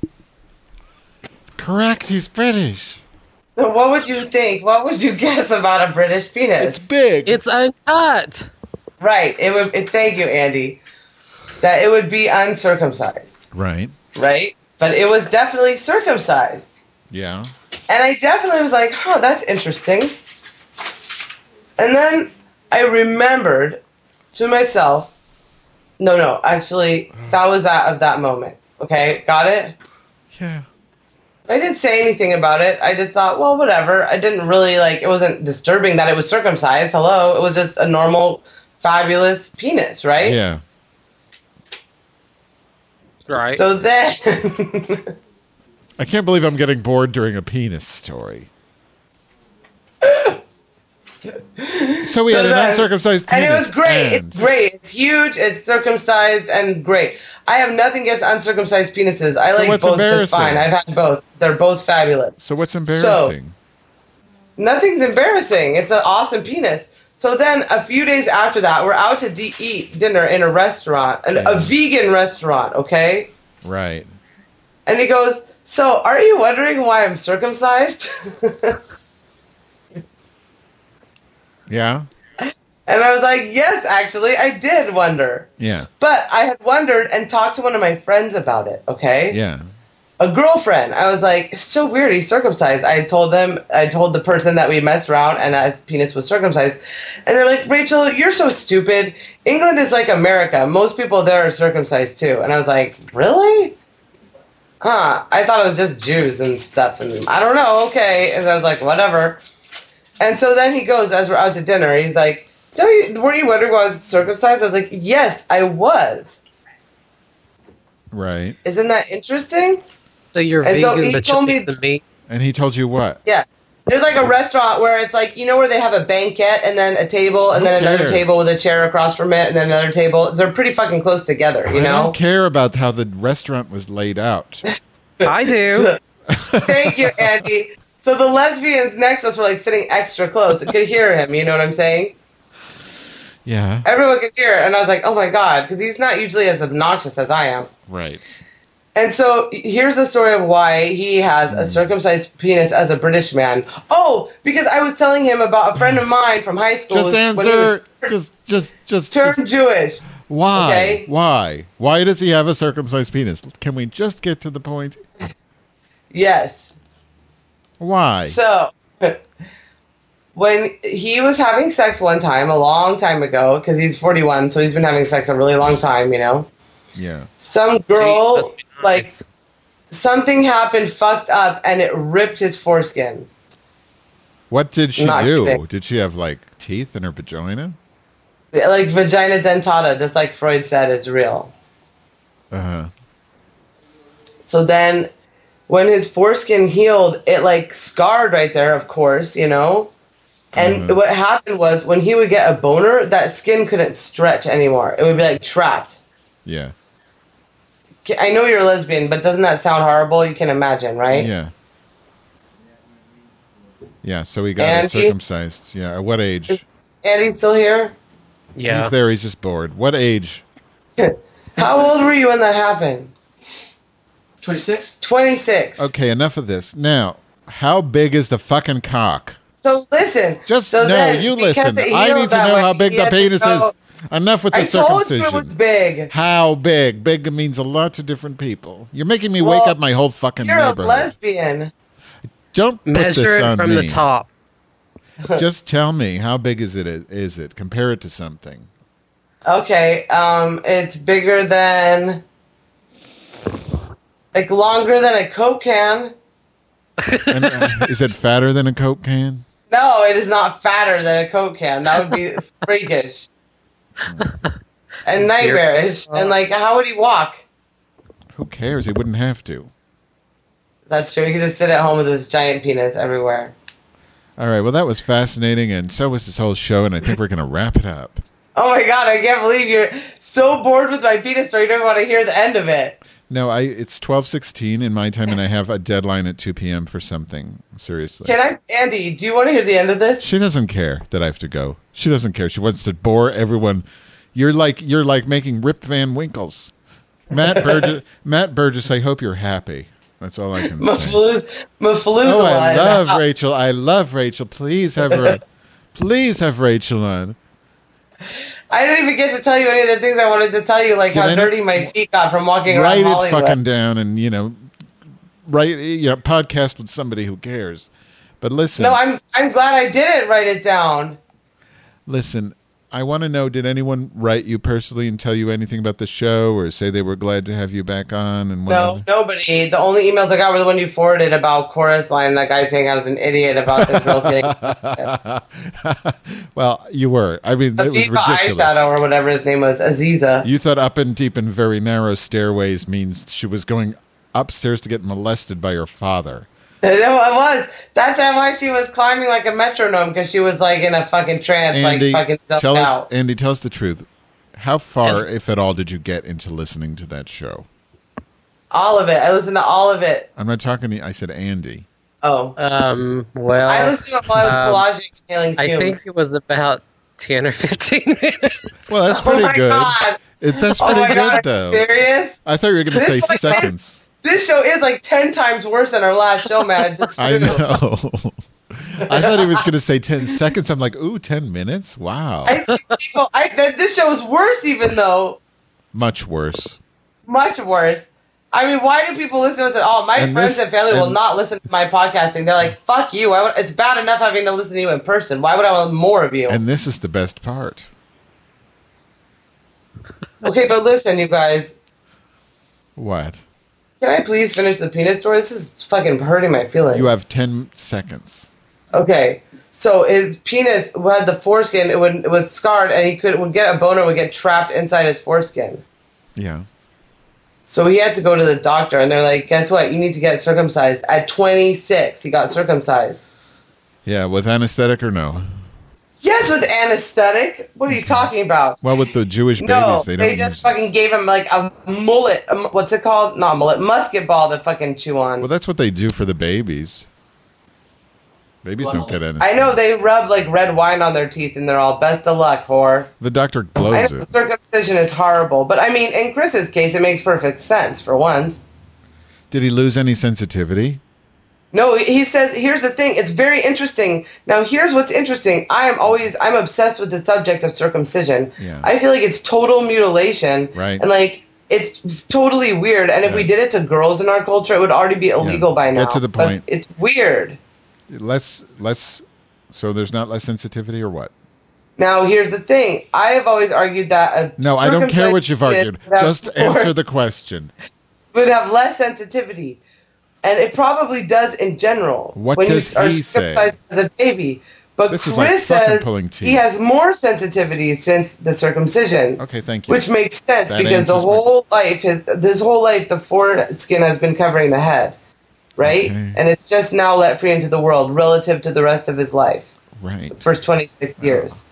correct. He's British. So what would you think? What would you guess about a British penis? It's big. It's uncut. Right. It would. It, thank you, Andy. That it would be uncircumcised, right. right? But it was definitely circumcised. Yeah. And I definitely was like, huh, that's interesting. And then I remembered to myself, no, no, actually, that was that of that moment. Okay, got it? Yeah. I didn't say anything about it. I just thought, well, whatever. I didn't really, like, it wasn't disturbing that it was circumcised. Hello. It was just a normal, fabulous penis, right? Yeah. Right. So then... I can't believe I'm getting bored during a penis story. So we So had an then- uncircumcised penis. And it was great. and- It's great. It's huge. It's circumcised and great. I have nothing against uncircumcised penises. I So like what's both just embarrassing? fine. I've had both. They're both fabulous. So what's embarrassing? Nothing's embarrassing. It's an awesome penis. So then a few days after that, we're out to de- eat dinner in a restaurant, an, a vegan restaurant, okay? Right. And he goes, so are you wondering why I'm circumcised? Yeah? And I was like, yes, actually, I did wonder. Yeah. But I had wondered and talked to one of my friends about it, okay? Yeah. A girlfriend. I was like, it's so weird, he's circumcised. I told them, I told the person that we messed around and that his penis was circumcised. And they're like, Rachel, you're so stupid. England is like America. Most people there are circumcised too. And I was like, really? Huh. I thought it was just Jews and stuff. And I don't know, okay. And I was like, whatever. And so then he goes, as we're out to dinner, he's like, Tell me, were you wondering why I was circumcised? I was like, yes, I was. Right. Isn't that interesting? So you're And so vegan, he but told you me- eat the meat. And he told you what? Yeah. There's like a restaurant where it's like, you know, where they have a banquet and then a table and Who then another cares? table with a chair across from it and then another table. They're pretty fucking close together, you I know? don't care about how the restaurant was laid out. I do. Thank you, Andy. So the lesbians next to us were like sitting extra close. I could hear him, you know what I'm saying? Yeah. Everyone could hear it. And I was like, oh my God, because he's not usually as obnoxious as I am. Right. And so here's the story of why he has a circumcised penis as a British man. Oh, because I was telling him about a friend of mine from high school. Just when he answer. was Just, just, just. turned just- Jewish. Why? Okay. Why? Why does he have a circumcised penis? Can we just get to the point? Yes. Why? So when he was having sex one time, a long time ago, because he's forty-one, so he's been having sex a really long time, you know. Yeah. Some Gee, girl, must be nice. like, something happened, fucked up, and it ripped his foreskin. What did she Not do? kidding. Did she have like teeth in her vagina? Like vagina dentata, just like Freud said, is real. Uh huh. So then when his foreskin healed, it like scarred right there, of course, you know? And Mhm. what happened was when he would get a boner, that skin couldn't stretch anymore. It would be like trapped. Yeah. I know you're a lesbian, but doesn't that sound horrible? You can imagine, right? Yeah. Yeah. So he got And it he- circumcised. Yeah. At what age? Is Andy's still here? Yeah. He's there. He's just bored. What age? How old were you when that happened? twenty-six? twenty-six. Okay. Enough of this. Now, how big is the fucking cock? So listen. Just so no. then, You because listen. it I healed need to that know way, how big he the had to penis go- is. Enough with the I told you circumcision. it was big. How big? Big means a lot to different people. You're making me wake Well, up my whole fucking You're a neighborhood. lesbian. Don't put Measure this it on from me. the top. Just tell me how big is it? Is it? Compare it to something. Okay, um, it's bigger than, like longer than a Coke can. And, uh, is it fatter than a Coke can? No, it is not fatter than a Coke can. That would be freakish and nightmarish. And like, how would he walk? Who cares? He wouldn't have to. That's true. He could just sit at home with his giant penis everywhere. All right. Well, that was fascinating, and so was this whole show, and I think we're going to wrap it up. Oh my God, I can't believe you're so bored with my penis story. You don't want to hear the end of it. No, I. It's twelve sixteen in my time, and I have a deadline at two p.m. for something. Seriously. Can I, Andy, do you want to hear the end of this? She doesn't care that I have to go. She doesn't care. She wants to bore everyone. You're like you're like making Rip Van Winkles. Matt Burgess. Matt Burgess. I hope you're happy. That's all I can say. Mafluz, Mafluzula. Oh, I in the love house. Rachel. I love Rachel. Please have her. Please have Rachel on. I didn't even get to tell you any of the things I wanted to tell you, like Did how I not- dirty my feet got from walking Write around it Hollywood. fucking down and you know write, you know, podcast with somebody who cares. But listen. No, I'm I'm glad I didn't write it down. Listen, I want to know, did anyone write you personally and tell you anything about the show or say they were glad to have you back on? And No, nobody. The only emails I got were the one you forwarded about Chorus Line, that guy saying I was an idiot about this girl saying well, you were. I mean, it was Aziza ridiculous. Eyeshadow or whatever his name was, Aziza. You thought up and deep and very narrow stairways means she was going upstairs to get molested by her father. No, it was. That's why she was climbing like a metronome, because she was like in a fucking trance, Andy, like fucking zoned tell us, out. Andy, tell us the truth. How far, if at all, did you get into listening to that show? All of it. I listened to all of it. I'm not talking to you. I said Andy. Oh. Um, well, I listened to it while I was collaging inhaling I fumes. think it was about ten or fifteen minutes. Well, that's Oh pretty my good. God. It, that's Oh pretty my good, God, are though. you serious? I thought you were going to This say is like- seconds. This show is like ten times worse than our last show, man. It's I true. know. I thought he was going to say ten seconds. I'm like, ooh, ten minutes? Wow. I think people, I, th- this show is worse, even though Much worse. much worse. I mean, why do people listen to us at all? My And friends this- and family will and- not listen to my podcasting. They're like, "Fuck you! Why would, it's bad enough having to listen to you in person. Why would I want more of you?" And this is the best part. Okay, but listen, you guys. What? Can I please finish the penis story? This is fucking hurting my feelings. You have ten seconds. Okay, so his penis had the foreskin. It would it was scarred, and he could would get a boner would get trapped inside his foreskin. Yeah. So he had to go to the doctor, and they're like, "Guess what? You need to get circumcised." At twenty-six, he got circumcised. Yeah, with anesthetic or no? Yes, with anesthetic. What are you talking about? Well, with the Jewish babies, No, they they, don't just use... fucking gave him like a mullet. A, what's it called? Not mullet. Musket ball to fucking chew on. Well, that's what they do for the babies. Babies don't get anesthetic. I know they rub like red wine on their teeth, and they're all best of luck, whore. The doctor I blows know it. circumcision is horrible, but I mean, in Chris's case, it makes perfect sense for once. Did he lose any sensitivity? No, he says, here's the thing. It's very interesting. Now, here's what's interesting. I am always, I'm obsessed with the subject of circumcision. Yeah. I feel like it's total mutilation. Right. And like, it's totally weird. And if Yeah. we did it to girls in our culture, it would already be illegal Yeah. by Get now. to the But point. it's weird. Less, less. So there's not less sensitivity or what? Now, here's the thing. I have always argued that a No, I don't care what circumcised you've penis argued. would have Just more- answer the question. would have less sensitivity. And it probably does in general. What when does you are he say? circumcised as a baby. But This is Chris like fucking said pulling teeth. he has more sensitivity since the circumcision. Okay, thank you. Which makes sense That because the answers my- whole life, his, this whole life, the foreskin has been covering the head, right? Okay. And it's just now let free into the world relative to the rest of his life, Right. the first twenty-six years.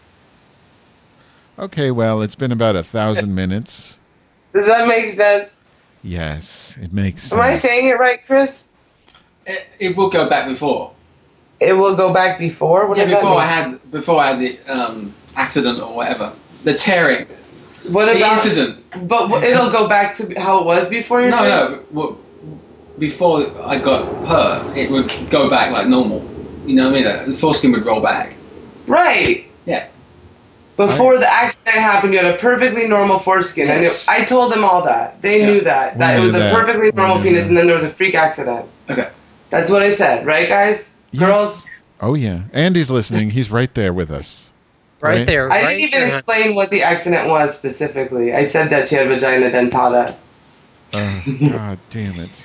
Okay, well, it's been about a thousand minutes. Does that make sense? Yes, it makes sense. Am I saying it right, Chris? It, it will go back before. It will go back before? What yeah, does that before mean? I had before I had the um, accident or whatever, the tearing, what the about, incident. But w- it'll go back to how it was before you're No, saying? no. Well, before I got hurt, it would go back like normal. You know what I mean? The foreskin would roll back. Right. Yeah. Before the accident happened, you had a perfectly normal foreskin. Yes. I knew. I told them all that. They Yeah. knew that. We That it knew was that. a perfectly We normal knew penis, that. and then there was a freak accident. Okay. That's what I said, right, guys? Yes. Girls? Oh, yeah. Andy's listening. He's right there with us. Right, Right. there. I right didn't even there. explain what the accident was specifically. I said that she had vagina dentata. Oh, God damn it.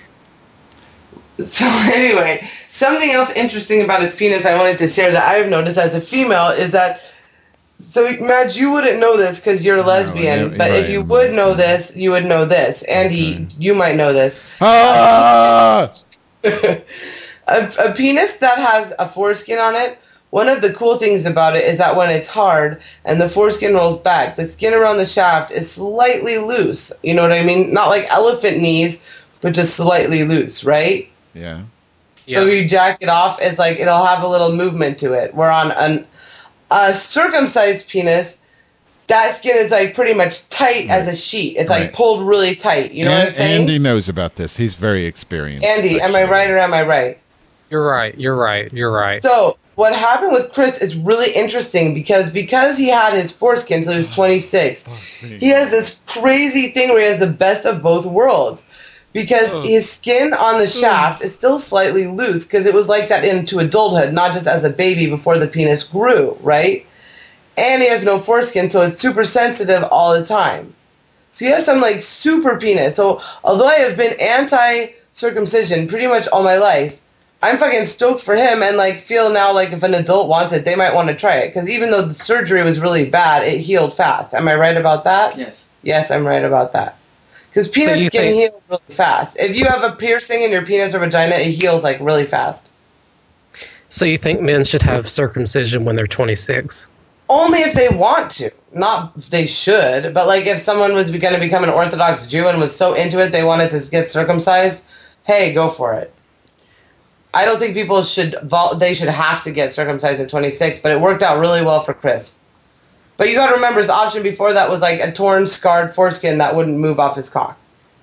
So anyway, something else interesting about his penis I wanted to share that I've noticed as a female is that, so Madge, you wouldn't know this because you're a No, lesbian, yeah, but if right, you I'm would not. know this, you would know this. Andy, Okay. you might know this. Ah! a, a penis that has a foreskin on it, one of the cool things about it is that when it's hard and the foreskin rolls back, the skin around the shaft is slightly loose. You know what I mean? Not like elephant knees, but just slightly loose, right? Yeah. Yeah. So you jack it off, it's like it'll have a little movement to it. Where on an, a circumcised penis, that skin is like pretty much tight as a sheet. It's Right. like pulled really tight. You know An- what I'm saying? Andy knows about this. He's very experienced. Andy, am I sexually. right or am I right? You're right. You're right. You're right. So what happened with Chris is really interesting because because he had his foreskin till he was twenty-six, he has this crazy thing where he has the best of both worlds. because Oh. his skin on the shaft is still slightly loose because it was like that into adulthood, not just as a baby before the penis grew, right? And he has no foreskin, so it's super sensitive all the time. So he has some like super penis. So although I have been anti-circumcision pretty much all my life, I'm fucking stoked for him and like feel now like if an adult wants it, they might want to try it. Because even though the surgery was really bad, it healed fast. Am I right about that? Yes. Yes, I'm right about that. Because penis you skin think- heals really fast. If you have a piercing in your penis or vagina, it heals like really fast. So you think men should have circumcision when they're twenty-six? Only if they want to, not if they should. But like if someone was going to become an Orthodox Jew and was so into it they wanted to get circumcised, hey, go for it. I don't think people should vol- they should have to get circumcised at twenty-six, but it worked out really well for Chris. But you got to remember his option before that was like a torn, scarred foreskin that wouldn't move off his cock.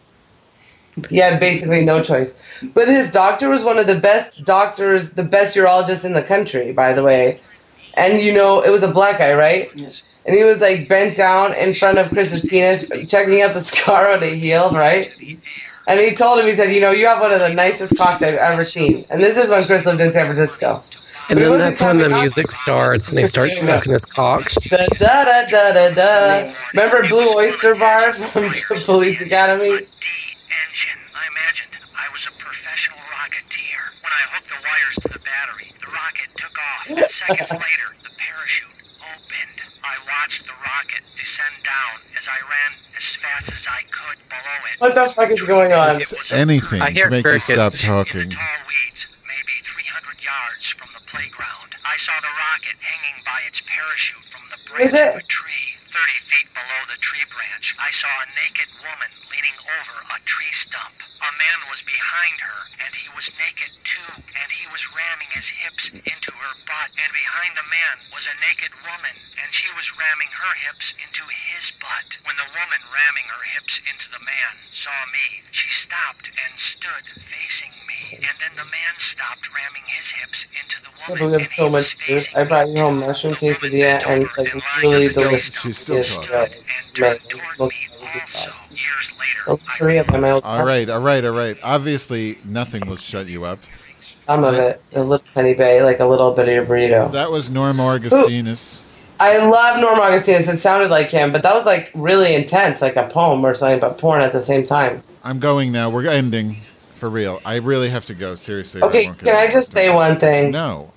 He had basically no choice. But his doctor was one of the best doctors, the best urologists in the country, by the way. And, you know, it was a black guy, right? Yes. And he was, like, bent down in front of Chris's penis, checking out the scar when it healed, right? And he told him, he said, you know, you have one of the nicest cocks I've ever seen. And this is when Chris lived in San Francisco. And But it then wasn't that's when the coming up. music starts and he starts sucking his cock. Da, da, da, da, da, da. Remember Blue Oyster Bar from Police Academy? Engine. I imagined I was a professional rocketeer. When I hooked the wires to the battery, the rocket took off, and seconds later, the parachute opened. I watched the rocket descend down as I ran as fast as I could below it. What the fuck is going on? It was a Anything I to hear make you crickets. stop in the talking. tall weeds, maybe three hundred yards from the playground. I saw the rocket hanging by its parachute from the branch Is it? of a tree. Thirty feet below the tree branch, I saw a naked woman leaning over a tree stump. A man was behind her, and he was naked too, and he was ramming his hips into her butt. And behind the man was a naked woman, and she was ramming her hips into his butt. When the woman ramming her hips into the man saw me, she stopped and stood facing me. And then the man stopped ramming his hips into the I woman. believe and he so was much food. facing I brought me you home too. mushroom The woman quesadilla bent and over like and lying really on the delicious. stump, She's still dish, talking. uh, stood and man, turned it's toward supposed me to be also. fast. Years later, Oh, I hurry up, my old All right, all right, all right. Obviously, nothing will shut you up. Some of it, a little penny bay, like a little bit of your burrito. That was Norma Augustinus. I love Norm Augustinus. It sounded like him, but that was like really intense, like a poem or something, but porn at the same time. I'm going now. We're ending. For real. I really have to go. Seriously. Okay, won't can go. I just say one thing? No.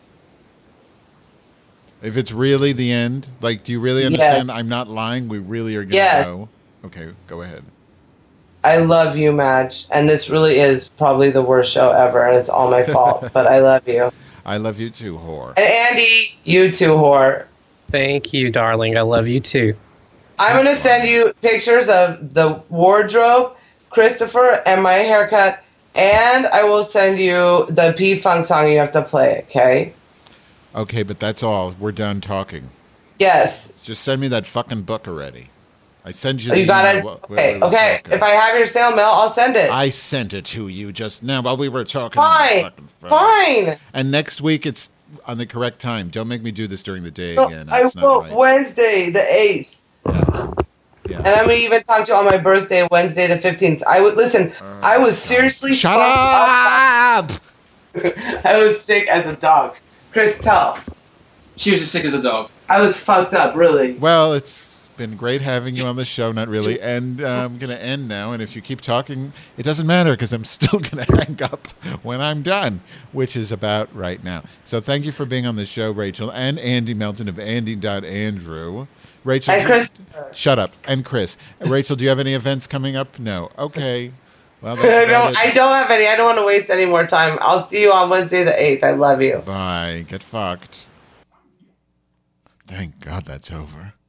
If it's really the end, like, do you really understand? I'm not lying. We really are going to Yes. go. Okay, go ahead. I love you, Madge, and this really is probably the worst show ever, and it's all my fault, but I love you. I love you too, whore. And Andy, you too, whore. Thank you, darling. I love you too. I'm going to send you pictures of the wardrobe, Christopher, and my haircut, and I will send you the P-Funk song you have to play, okay? Okay, but that's all. We're done talking. Yes. Just send me that fucking book already. I send you. Oh, you the got it? email wh- where Okay, we were okay. talking. If I have your snail mail, I'll send it. I sent it to you just now while we were talking. on the Fine. fucking phone. Fine. And next week it's on the correct time. Don't make me do this during the day No, again. I That's not will right. Wednesday, the eighth. Yeah. And I'm going to even talk to you on my birthday, Wednesday, the fifteenth. I would, listen, I was seriously Shut fucked up! up. I was sick as a dog. Chris, tell. She was as sick as a dog. I was fucked up, really. Well, it's been great having you on the show. Not really, and uh, I'm going to end now. And if you keep talking, it doesn't matter because I'm still going to hang up when I'm done, which is about right now. So thank you for being on the show, Rachel, and Andy Melton of Andy Andrew. Rachel, And Chris. shut up. And Chris, Rachel, do you have any events coming up? No. Okay. Well, that's I about don't, it. I don't have any. I don't want to waste any more time. I'll see you on Wednesday, the eighth. I love you. Bye. Get fucked. Thank God that's over.